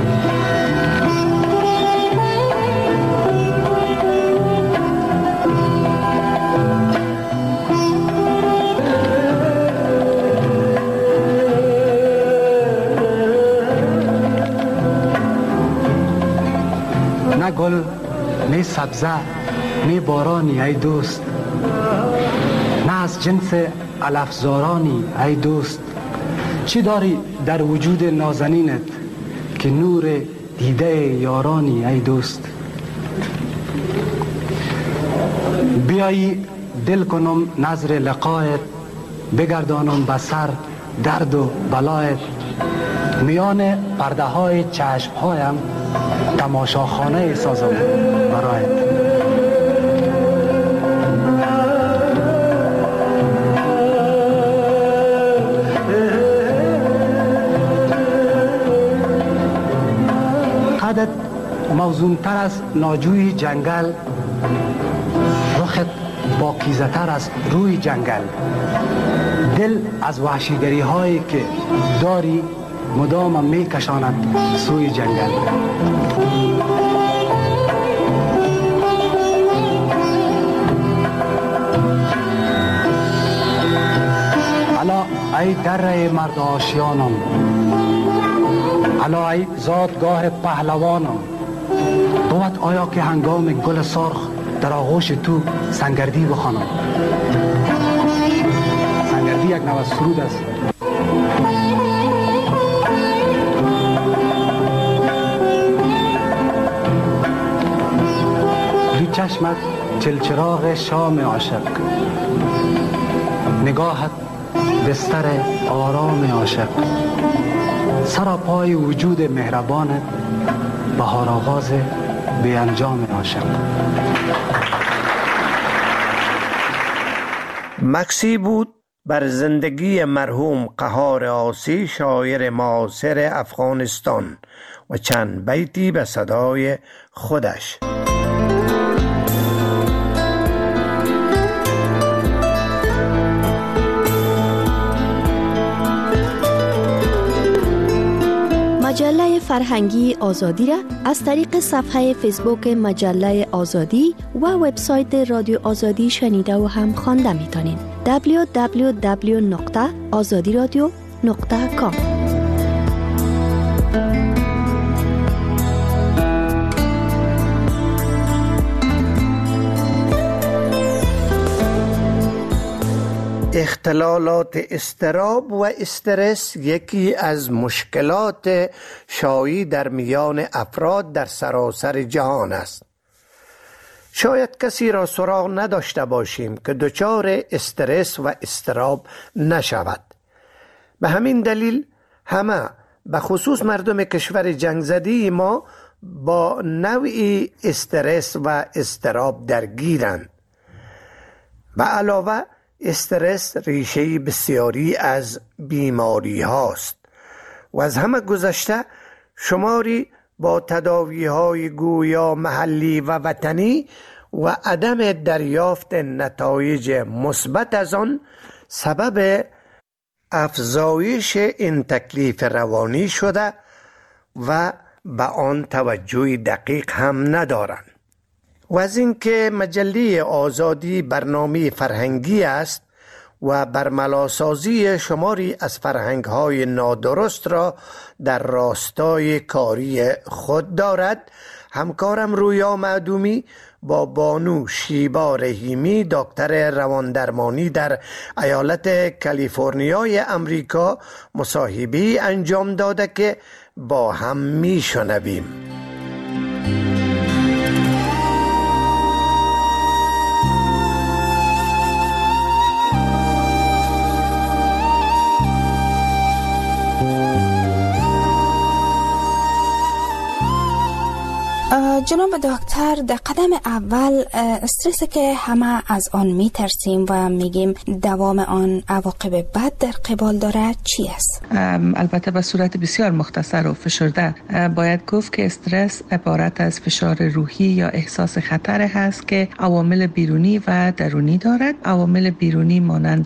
نه گل، نه سبزه، نه بارانی ای دوست، نه از جنس علفزارانی ای دوست. چی داری در وجود نازنینت که نور دیده یارانی ای دوست؟ بیایی دل کنم نظر لقایت، بگردانم بسر درد و بلایت. میان پرده های چشم هایم تماشاخانه سازم برایت. قدت موزونتر از ناجوی جنگل، رخت باکیزتر از روی جنگل. دل از وحشیگری هایی که داری مدام می کشاند سوی جنگل. الا ای دره مرد آشیانم، الا ای زادگاه پهلوانم. بود آیا که هنگام گل سرخ در آغوش تو سنگردی بخوانم؟ سنگردی یک نوع سرود است. دو چشمت چلچراغ شام عاشق، نگاهت بستر آرام عاشق. سراپای وجود مهربانت، بهار آغاز بی انجام عاشق. مکسی بود بر زندگی مرحوم قهار آسی، شاعر معاصر افغانستان، و چند بیتی به صدای خودش. مجله فرهنگی آزادی را از طریق صفحه فیسبوک مجله آزادی و وبسایت رادیو آزادی شنیده و هم خوانده میتونین. www.azadiradio.com. اختلالات اضطراب و استرس یکی از مشکلات شایع در میان افراد در سراسر جهان است. شاید کسی را سراغ نداشته باشیم که دچار استرس و اضطراب نشود. به همین دلیل همه، به خصوص مردم کشور جنگ زده ما، با نوعی استرس و اضطراب درگیرند. به علاوه استرس ریشه بسیاری از بیماری هاست و از همه گذشته شماری با تداوی های گویا محلی و وطنی و عدم دریافت نتایج مثبت از آن سبب افزایش این تکلیف روانی شده و به آن توجه دقیق هم ندارند. و از اینکه مجله آزادی برنامه فرهنگی است و برملاسازی شماری از فرهنگ‌های نادرست را در راستای کاری خود دارد، همکارم رویا معدومی با بانو شیبا رحیمی، دکتر رواندرمانی در ایالت کالیفرنیای امریکا، مصاحبه انجام داده که با هم میشنویم. جناب دکتر، در قدم اول استرسی که همه از آن میترسیم و میگیم دوام آن عواقب بد در قبال داره چی است؟ البته به صورت بسیار مختصر و فشرده باید گفت که استرس عبارت از فشار روحی یا احساس خطر هست که عوامل بیرونی و درونی دارد. عوامل بیرونی مانند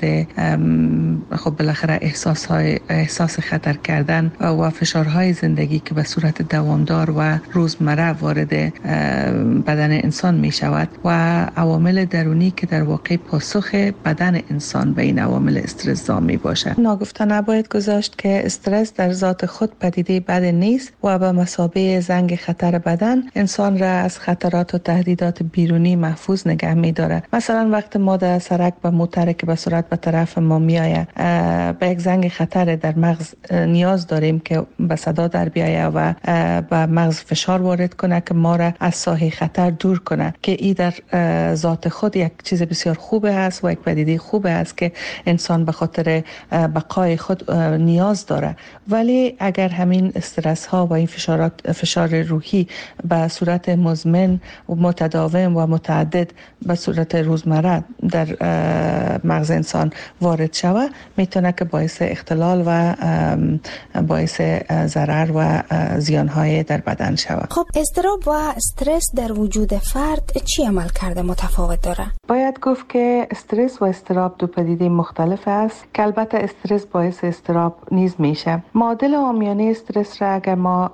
خب بالاخره احساس خطر کردن و فشارهای زندگی که به صورت دوامدار و روزمره وارد بدن انسان می شود و عوامل درونی که در واقع پاسخ بدن انسان به این عوامل استرس زا می باشه. ناگفته نباید گذاشت که استرس در ذات خود پدیده بد نیست و به مثابه زنگ خطر بدن انسان را از خطرات و تهدیدات بیرونی محفوظ نگه می داره. مثلا وقت ما در سرک و موتر که به سرعت به طرف ما می آید به یک زنگ خطر در مغز نیاز داریم که به صدا در بیایه و به مغز فشار وارد کنه که ما را از ساحه خطر دور کنه، که این در ذات خود یک چیز بسیار خوبه است و یک پدیده خوبه است که انسان به خاطر بقای خود نیاز داره. ولی اگر همین استرس ها و این فشار روحی به صورت مزمن و متداوم و متعدد به صورت روزمره در مغز انسان وارد شود، میتونه که باعث اختلال و باعث ضرر و زیانهای در بدن شود. خب اضطراب و استرس در وجود فرد چی عمل کرده متفاوت داره؟ باید گفت که استرس و اضطراب دو پدیده مختلف است که البته استرس باعث اضطراب نیز میشه. معادل عامیانه استرس را اگر ما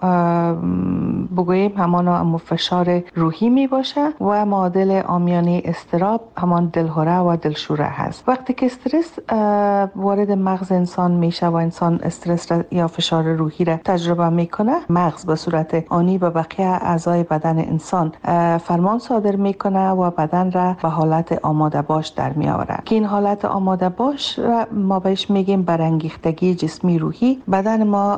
بگوییم همان فشار روحی می باشه و معادل عامیانه اضطراب همان دلهره و دلشوره هست. وقتی که استرس وارد مغز انسان میشه و انسان استرس را یا فشار روحی را تجربه میکنه، مغز به صورت آنی به بقیه اعضای بدن انسان فرمان صادر میکنه و بدن را به حالت آماده باش در میآوره، که این حالت آماده باش را ما بهش میگیم برانگیختگی جسمی روحی. بدن ما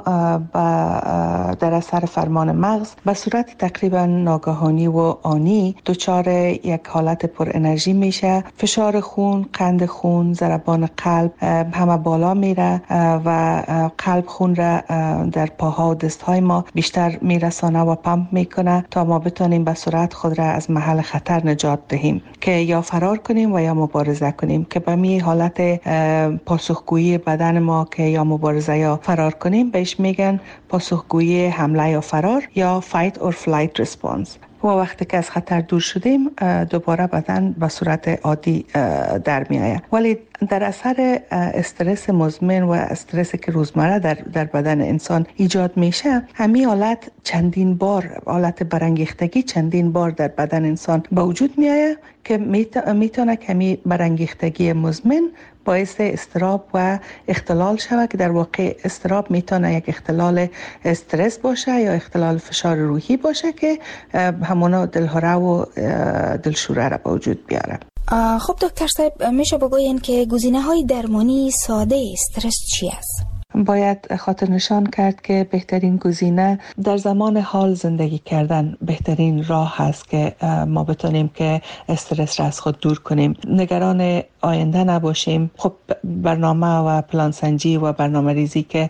در اثر فرمان مغز به صورت تقریبا ناگهانی و آنی دچار یک حالت پر انرژی میشه. فشار خون، قند خون، ضربان قلب همه بالا میره و قلب خون را در پاها و دستهای ما بیشتر میرسانه و پمپ میکنه تا ما بتونیم به سرعت خود را از محل خطر نجات دهیم، که یا فرار کنیم و یا مبارزه کنیم، که به می حالت پاسخگویی بدن ما که یا مبارزه یا فرار کنیم بهش میگن پاسخگویی حمله یا فرار یا fight or flight response. و وقتی که از خطر دور شدیم دوباره بدن به صورت عادی در می آید. ولی در اثر استرس مزمن و استرسی که روزمره در بدن انسان ایجاد میشه، همین حالت چندین بار، حالت برانگیختگی چندین بار در بدن انسان به وجود می آید که میتونه کمی برانگیختگی مزمن باعث اضطراب و اختلال شود، که در واقع اضطراب میتونه یک اختلال استرس باشه یا اختلال فشار روحی باشه که همونا دلهره و دلشوره را به وجود بیاره. خب دکتر صاحب، میشه بگوین که گزینه‌های درمانی ساده استرس چی است؟ باید خاطر نشان کرد که بهترین گزینه در زمان حال زندگی کردن بهترین راه هست که ما بتونیم که استرس را از خود دور کنیم. نگران آینده نباشیم. خب برنامه و پلانسنجی و برنامه ریزی که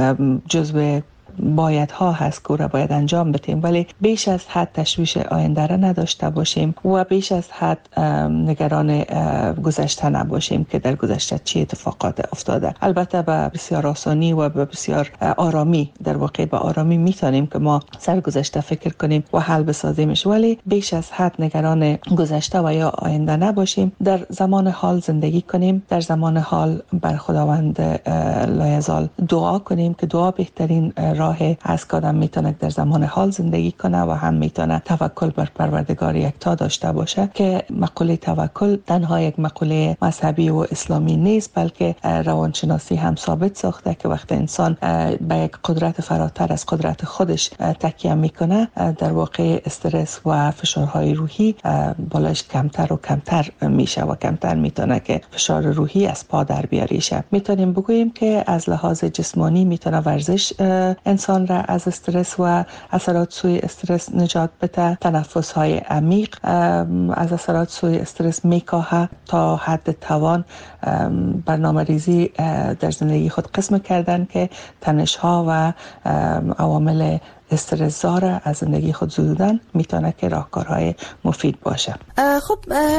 جزو باید ها هست که را باید انجام بدیم، ولی بیش از حد تشویش آینده را نداشته باشیم و بیش از حد نگران گذشته نباشیم که در گذشته چه اتفاقات افتاده. البته به بسیار آسانی و به بسیار آرامی، در واقع به آرامی میتونیم که ما سر گذشته فکر کنیم و حل بسازیمش، ولی بیش از حد نگران گذشته و یا آینده نباشیم. در زمان حال زندگی کنیم، در زمان حال بر خداوند لایزال دعا کنیم که دعا بهترین راه هست که آدم میتونه در زمان حال زندگی کنه و هم میتونه توکل بر پروردگار یکتا داشته باشه، که مقوله توکل تنها یک مقوله مذهبی و اسلامی نیست، بلکه روانشناسی هم ثابت ساخته که وقتی انسان به یک قدرت فراتر از قدرت خودش تکیه میکنه، در واقع استرس و فشارهای روحی بالاش کمتر و کمتر میشه و کمتر میتونه که فشار روحی از پا در بیاریشه. میتونیم بگوییم که از لحاظ جسمانی میتونه ورزش انسان را از استرس و اثرات سوی استرس نجات بده. تنفس های عمیق از اثرات سوی استرس میکاهه تا حد توان. برنامه ریزی در زندگی خود قسم کردن که تنش ها و عوامل استرس زار از زندگی خود زدودن میتونه که راهکارهای مفید باشه. خب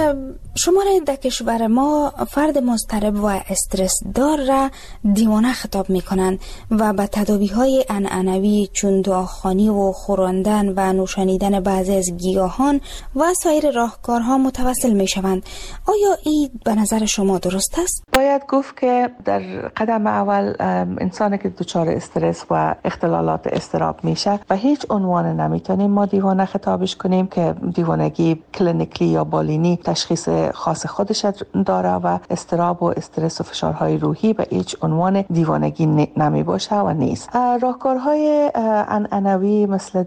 شماره در کشور ما فرد مضطرب و استرس دار را دیوانه خطاب میکنند و به تداوی‌های عنعنوی چون دعاخوانی و خوراندن و نوشانیدن بعضی از گیاهان و سایر راهکارها متوسل میشوند. آیا این به نظر شما درست است؟ باید گفت که در قدم اول انسانی که دچار استرس و اختلالات اضطراب میشه و هیچ عنوان نمیتونیم ما دیوانه خطابش کنیم که دیوانگی کلینیکلی یا بالینی تشخیص خاص خودش داره و اضطراب و استرس و فشارهای روحی به هیچ عنوان دیوانگی نمی باشه و نیست. راهکارهای عنعنوی مثل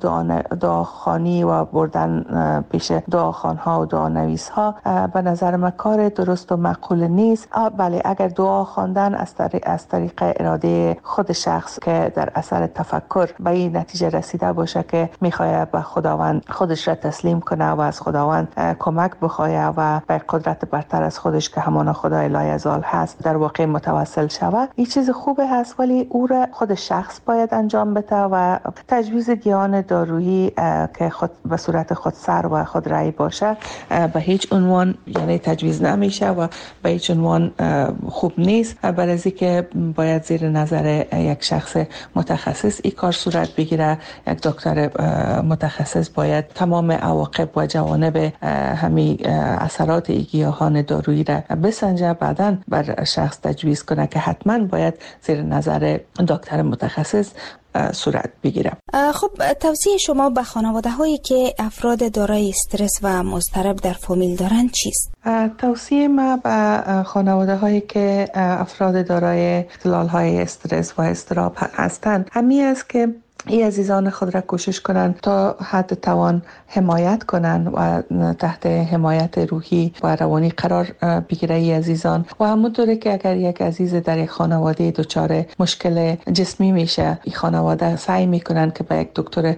دعاخوانی و بردن پیش دعاخوانها و دعانویسها به نظر من کار درست و معقول نیست. بله، اگر دعا خواندن از طریق اراده خود شخص که در اثر تفکر به این نتیجه رسیده باشه که میخواد به خداوند خودش را تسلیم کنه و از خداوند کمک بخواه و به قدرت برتر از خودش که همان خدای لایزال هست در واقع متوسل شوه، این چیز خوبه هست، ولی او را خود شخص باید انجام بده و تجویز گیاهان دارویی که خود به صورت خودسر و خودرأی باشه به هیچ عنوان یعنی تجویز نمیشه و به هیچ عنوان خوب نیست. برای از اینکه باید زیر نظر یک شخص متخصص این کار صورت بگیره. یک دکتر متخصص باید تمام عواقب و جوانب همین اثرات گیاهان دارویی را بسنجه، بعداً بر شخص تجویز کنه که حتما باید زیر نظر دکتر متخصص صورت بگیره. خب توصیه شما به خانواده هایی که افراد دارای استرس و مضطرب در فامیل دارند چیست؟ توصیه ما به خانواده هایی که افراد دارای اختلال های استرس و اضطراب هستند همین است که ای عزیزان خود را کوشش کنند تا حد توان حمایت کنند و تحت حمایت روحی و روانی قرار بگیره ای عزیزان. و همونطوری که اگر یک عزیز در یک خانواده دچار مشکل جسمی میشه، این خانواده سعی میکنن که به یک دکتر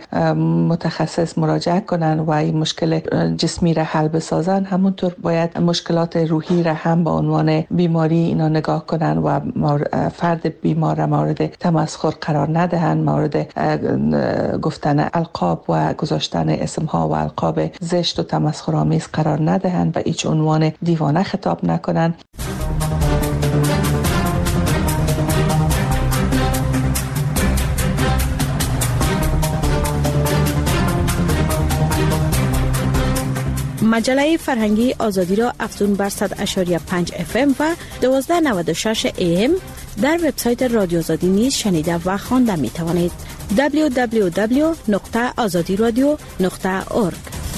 متخصص مراجعه کنن و این مشکل جسمی را حل بسازن، همونطور باید مشکلات روحی را هم به عنوان بیماری اینا نگاه کنن و فرد بیمار را مورد تمسخر قرار ندهن، مورد گفتن القاب و گذاشتن اسمها و القاب زشت و تمسخرآمیز قرار ندهند و هیچ عنوان دیوانه خطاب نکنند. مجله فرهنگی آزادی را افزون بر 100.5 FM و 1296 AM در وبسایت رادیو آزادی نیز شنیده و خوانده می توانید. www.azadiradio.org.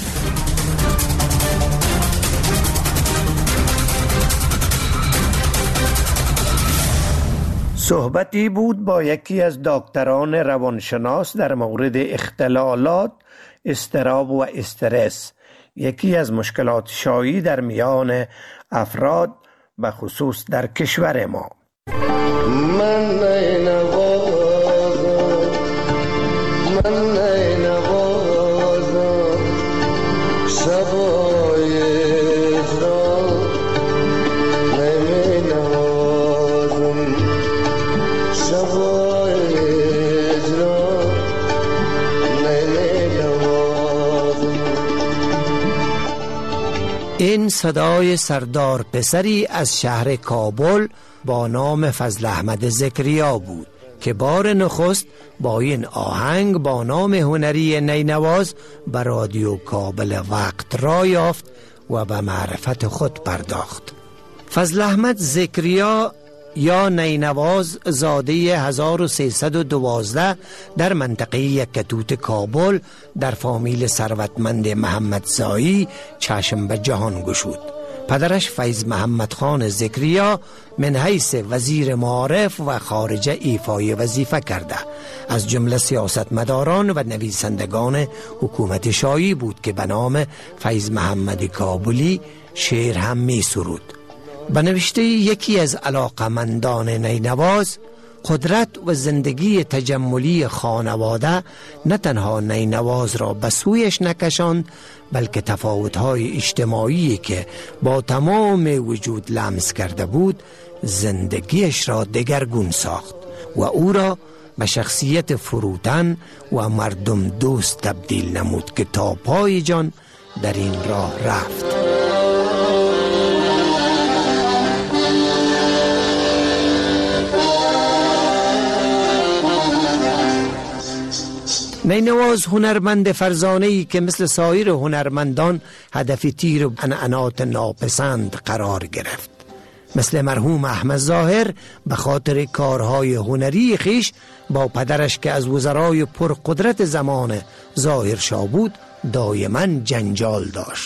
صحبتی بود با یکی از دکتران روانشناس در مورد اختلالات اضطراب و استرس، یکی از مشکلات شایع در میان افراد به خصوص در کشور ما. این صدای سردار پسری از شهر کابل با نام فضل احمد زکریا بود که بار نخست با این آهنگ با نام هنری نینواز به رادیو کابل وقت را یافت و به معرفت خود پرداخت. فضل احمد زکریا یا نینواز زاده 1312 در منطقه یکتوت کابل در فامیل ثروتمند محمدزایی چشم به جهان گشود. پدرش فیض محمد خان زکریا من حیث وزیر معارف و خارجه ایفای وظیفه کرده. از جمله سیاستمداران و نویسندگان حکومت شاهی بود که به نام فیض محمد کابلی شعر هم می سرود. به نوشته یکی از علاقمندان نینواز، قدرت و زندگی تجملی خانواده نه تنها نینواز را به سویش نکشاند، بلکه تفاوت‌های اجتماعی که با تمام وجود لمس کرده بود زندگیش را دگرگون ساخت و او را به شخصیت فروتن و مردم دوست تبدیل نمود که تا پای جان در این راه رفت. نینواز هنرمند فرزانه‌ای که مثل سایر هنرمندان هدف تیر عنعنات ناپسند قرار گرفت. مثل مرحوم احمد ظاهر به خاطر کارهای هنری خیش با پدرش که از وزرای پرقدرت زمان ظاهر شاه بود دائما جنجال داشت.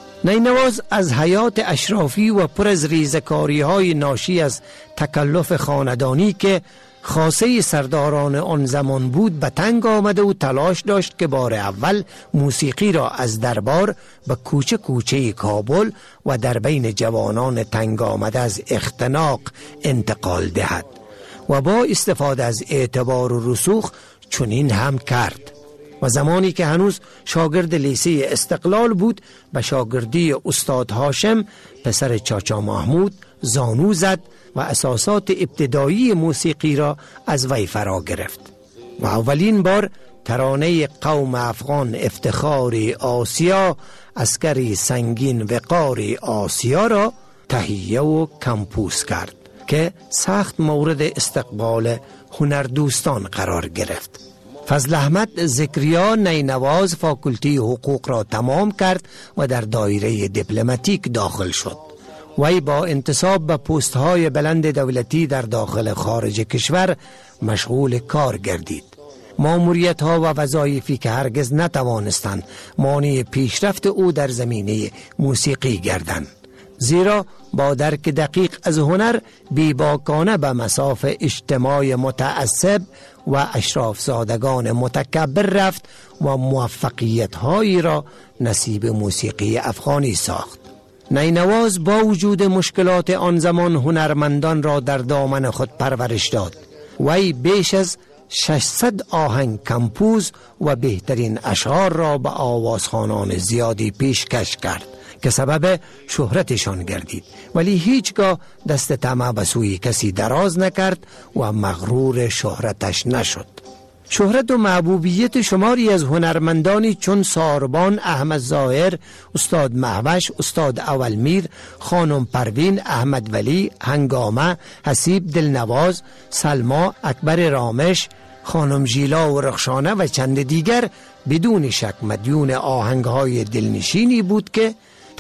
نینواز از حیات اشرافی و پر از ریزکاری های ناشی از تکلف خاندانی که خاصه سرداران آن زمان بود به تنگ آمده و تلاش داشت که بار اول موسیقی را از دربار به کوچه کوچه کابل و در بین جوانان تنگ آمده از اختناق انتقال دهد و با استفاده از اعتبار و رسوخ چنین هم کرد. و زمانی که هنوز شاگرد لیسه استقلال بود به شاگردی استاد هاشم پسر چاچا محمود زانو زد و اساسات ابتدایی موسیقی را از وی فرا گرفت و اولین بار ترانه قوم افغان افتخار آسیا عسکری سنگین وقار آسیا را تهیه و کمپوز کرد که سخت مورد استقبال هنردوستان قرار گرفت. فضل احمد ذکریا نینواز فاکولتی حقوق را تمام کرد و در دایره دیپلماتیک داخل شد. وی با انتصاب به پست های بلند دولتی در داخل خارج کشور مشغول کار گردید. ماموریت ها و وظایفی که هرگز نتوانستند مانع پیشرفت او در زمینه موسیقی گردند، زیرا با درک دقیق از هنر بیباکانه به مصاف اجتماع متعصب و اشراف زادگان متکبر رفت و موفقیت هایی را نصیب موسیقی افغانی ساخت. نینواز با وجود مشکلات آن زمان هنرمندان را در دامن خود پرورش داد. وی بیش از 600 آهنگ کمپوز و بهترین اشعار را به آوازخوانان زیادی پیشکش کرد که سبب شهرتشان گردید، ولی هیچگاه دست طمع به سوی کسی دراز نکرد و مغرور شهرتش نشد. شهرت و محبوبیت شماری از هنرمندانی چون ساربان، احمد ظاهر، استاد مهوش، استاد اولمیر، خانم پروین، احمد ولی، هنگامه، حسیب دلنواز، سلما، اکبر رامش، خانم ژیلا و رخشانه و چند دیگر بدون شک مدیون آهنگهای دلنشینی بود که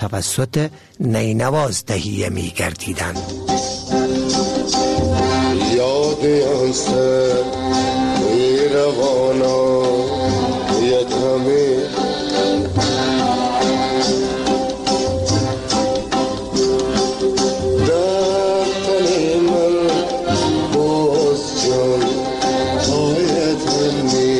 توسط نینواز تهیه می گردیدند. یاد آن سر روانه یتمی در تن من باز جان آید همی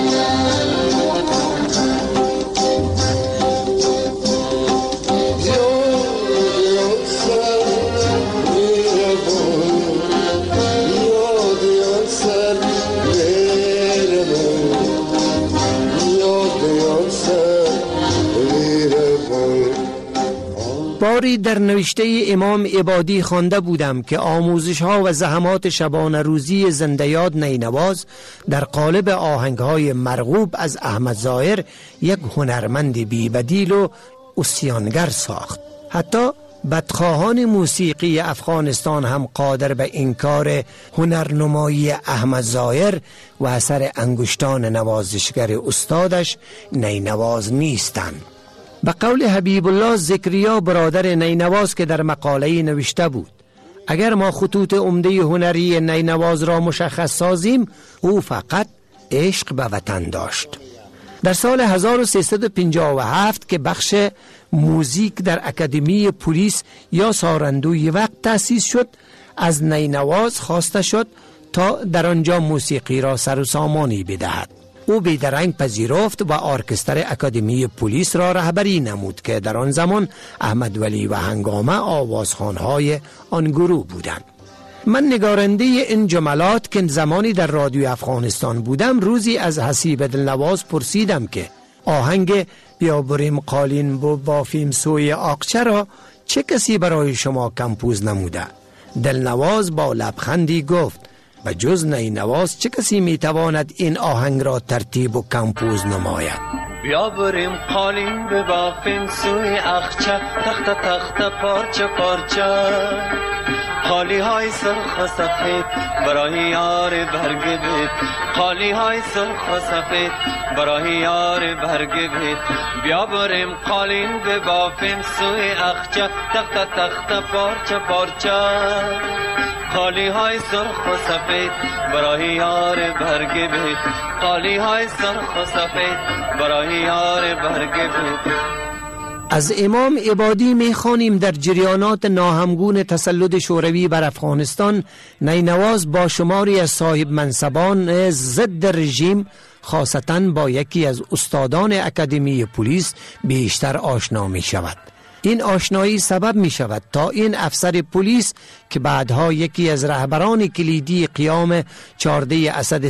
باری در نوشته امام عبادی خوانده بودم که آموزش ها و زحمات شبانه روزی زنده‌یاد نینواز در قالب آهنگ های مرغوب از احمد ظاهر یک هنرمند بی‌بدیل و عصیانگر ساخت. حتی بدخواهان موسیقی افغانستان هم قادر به انکار هنرنمایی احمد ظاهر و اثر انگشتان نوازشگر استادش نینواز نیستند. به قول حبیب الله ذکریا برادر نینواز که در مقاله نوشته بود: اگر ما خطوط عمده هنری نینواز را مشخص سازیم، او فقط عشق به وطن داشت. در سال 1357 که بخش موزیک در اکادمی پلیس یا سارندوی وقت تأسیس شد، از نینواز خواسته شد تا در آنجا موسیقی را سر و سامانی بدهد. او بیدرنگ پذیرفت و ارکستر اکادمی پلیس را رهبری نمود که در آن زمان احمد ولی و هنگامه آوازخوانهای آن گروه بودند. من نگارنده این جملات که زمانی در رادیو افغانستان بودم روزی از حسیب دلنواز پرسیدم که آهنگ بیا بریم قالین بافیم سوی آقچه را چه کسی برای شما کمپوز نموده؟ دلنواز با لبخندی گفت: و جز نینواز چه کسی میتواند این آهنگ را ترتیب و کمپوز نماید؟ بیا بریم قالین ببافیم سوی اخچه، تخت تخت پارچه پارچه، قالی های سرخ و سفید برای یار برگ بید، قالی های سرخ و سفید برای یار برگ بید. بیا بریم قالین ببافیم سوی اخچه، تخت تخت پارچه پارچه، قالی های سرخ و سفید برای یار برگ بید، قالی های سرخ و سفید برای یار برگ بید. از امام عبادی میخوانیم در جریانات ناهمگون تسلط شوروی بر افغانستان، نینواز با شماری از صاحب منصبان ضد رژیم خاصتاً با یکی از استادان اکادمی پلیس بیشتر آشنا می شود. این آشنایی سبب می شود تا این افسر پلیس که بعدها یکی از رهبران کلیدی قیام 14 اسد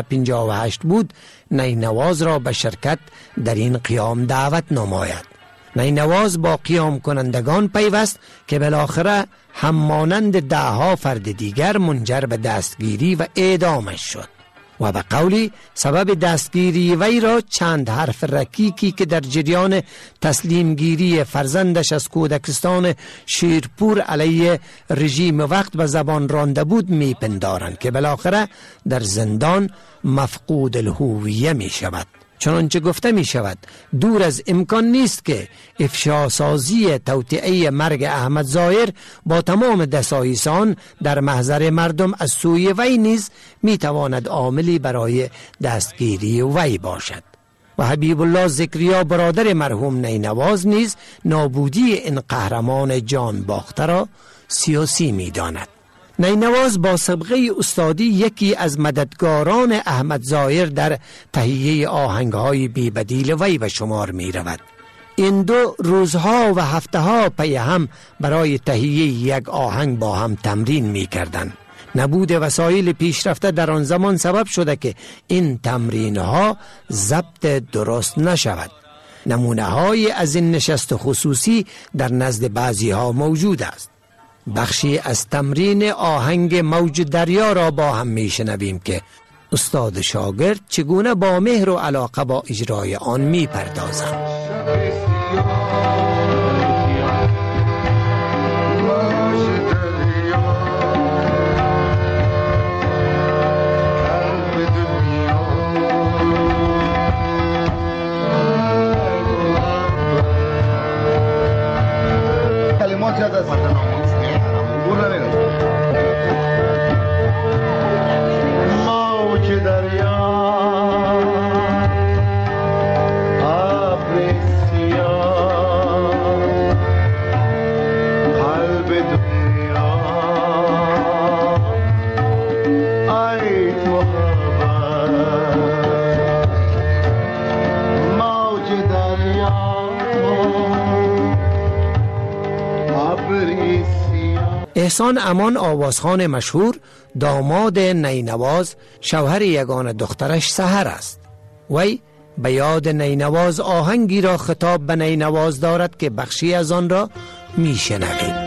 1358 بود، نینواز را به شرکت در این قیام دعوت نماید. نینواز با قیام کنندگان پیوست که بالاخره همانند دهها فرد دیگر منجر به دستگیری و اعدامش شد و به قولی سبب دستگیری وی را چند حرف رکیکی که در جریان تسلیمگیری فرزندش از کودکستان شیرپور علیه رژیم وقت به زبان رانده بود میپندارند که بالاخره در زندان مفقود الهویه می شود. چنانچه گفته می شود دور از امکان نیست که افشاسازی توطئه مرگ احمد ظاهر با تمام دسایسان در محضر مردم از سوی وی نیز می تواند عاملی برای دستگیری وی باشد. و حبیب الله ذکریا برادر مرحوم نینواز نیز نابودی این قهرمان جان باخته را سیاسی می داند. نینواز با سابقه استادی یکی از مددگاران احمد ظاهر در تهیه آهنگ‌های بی‌بدیل وی به شمار می رود. این دو روزها و هفته‌ها پی هم برای تهیه یک آهنگ با هم تمرین می کردند. نبود وسایل پیشرفته در آن زمان سبب شده که این تمرین‌ها ضبط درست نشود. نمونه‌های از این نشست خصوصی در نزد بعضی‌ها موجود است. بخشی از تمرین آهنگ موج دریا را با هم میشنویم که استاد شاگرد چگونه با مهر و علاقه با اجرای آن میپردازند. احسان امان آوازخوان مشهور داماد نینواز شوهر یگانه دخترش سحر است. وی به یاد نینواز آهنگی را خطاب به نینواز دارد که بخشی از آن را میشنویم.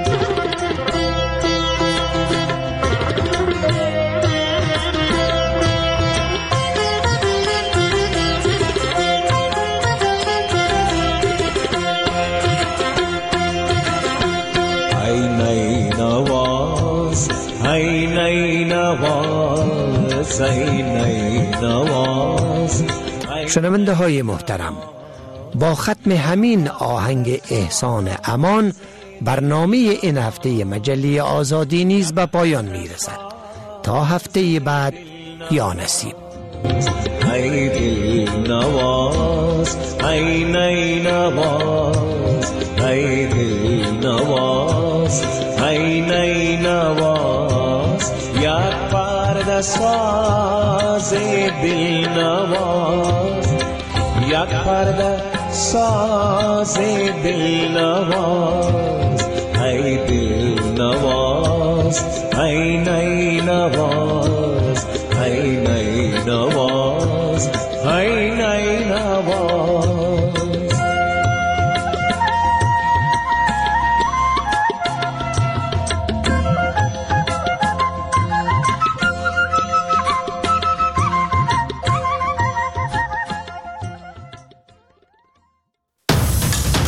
شنونده های محترم، با ختم همین آهنگ احسان امان برنامه این هفته مجله آزادی نیز به پایان می رسد. تا هفته بعد یا نصیب. ای دل نواز، ای نی نواز، ای دل نواز، ای نی نواز، یک پرده ساز دل نواز، یک پرده ساز دل نواز، ای دل نواز، ای نی نواز، ای نی نواز، ای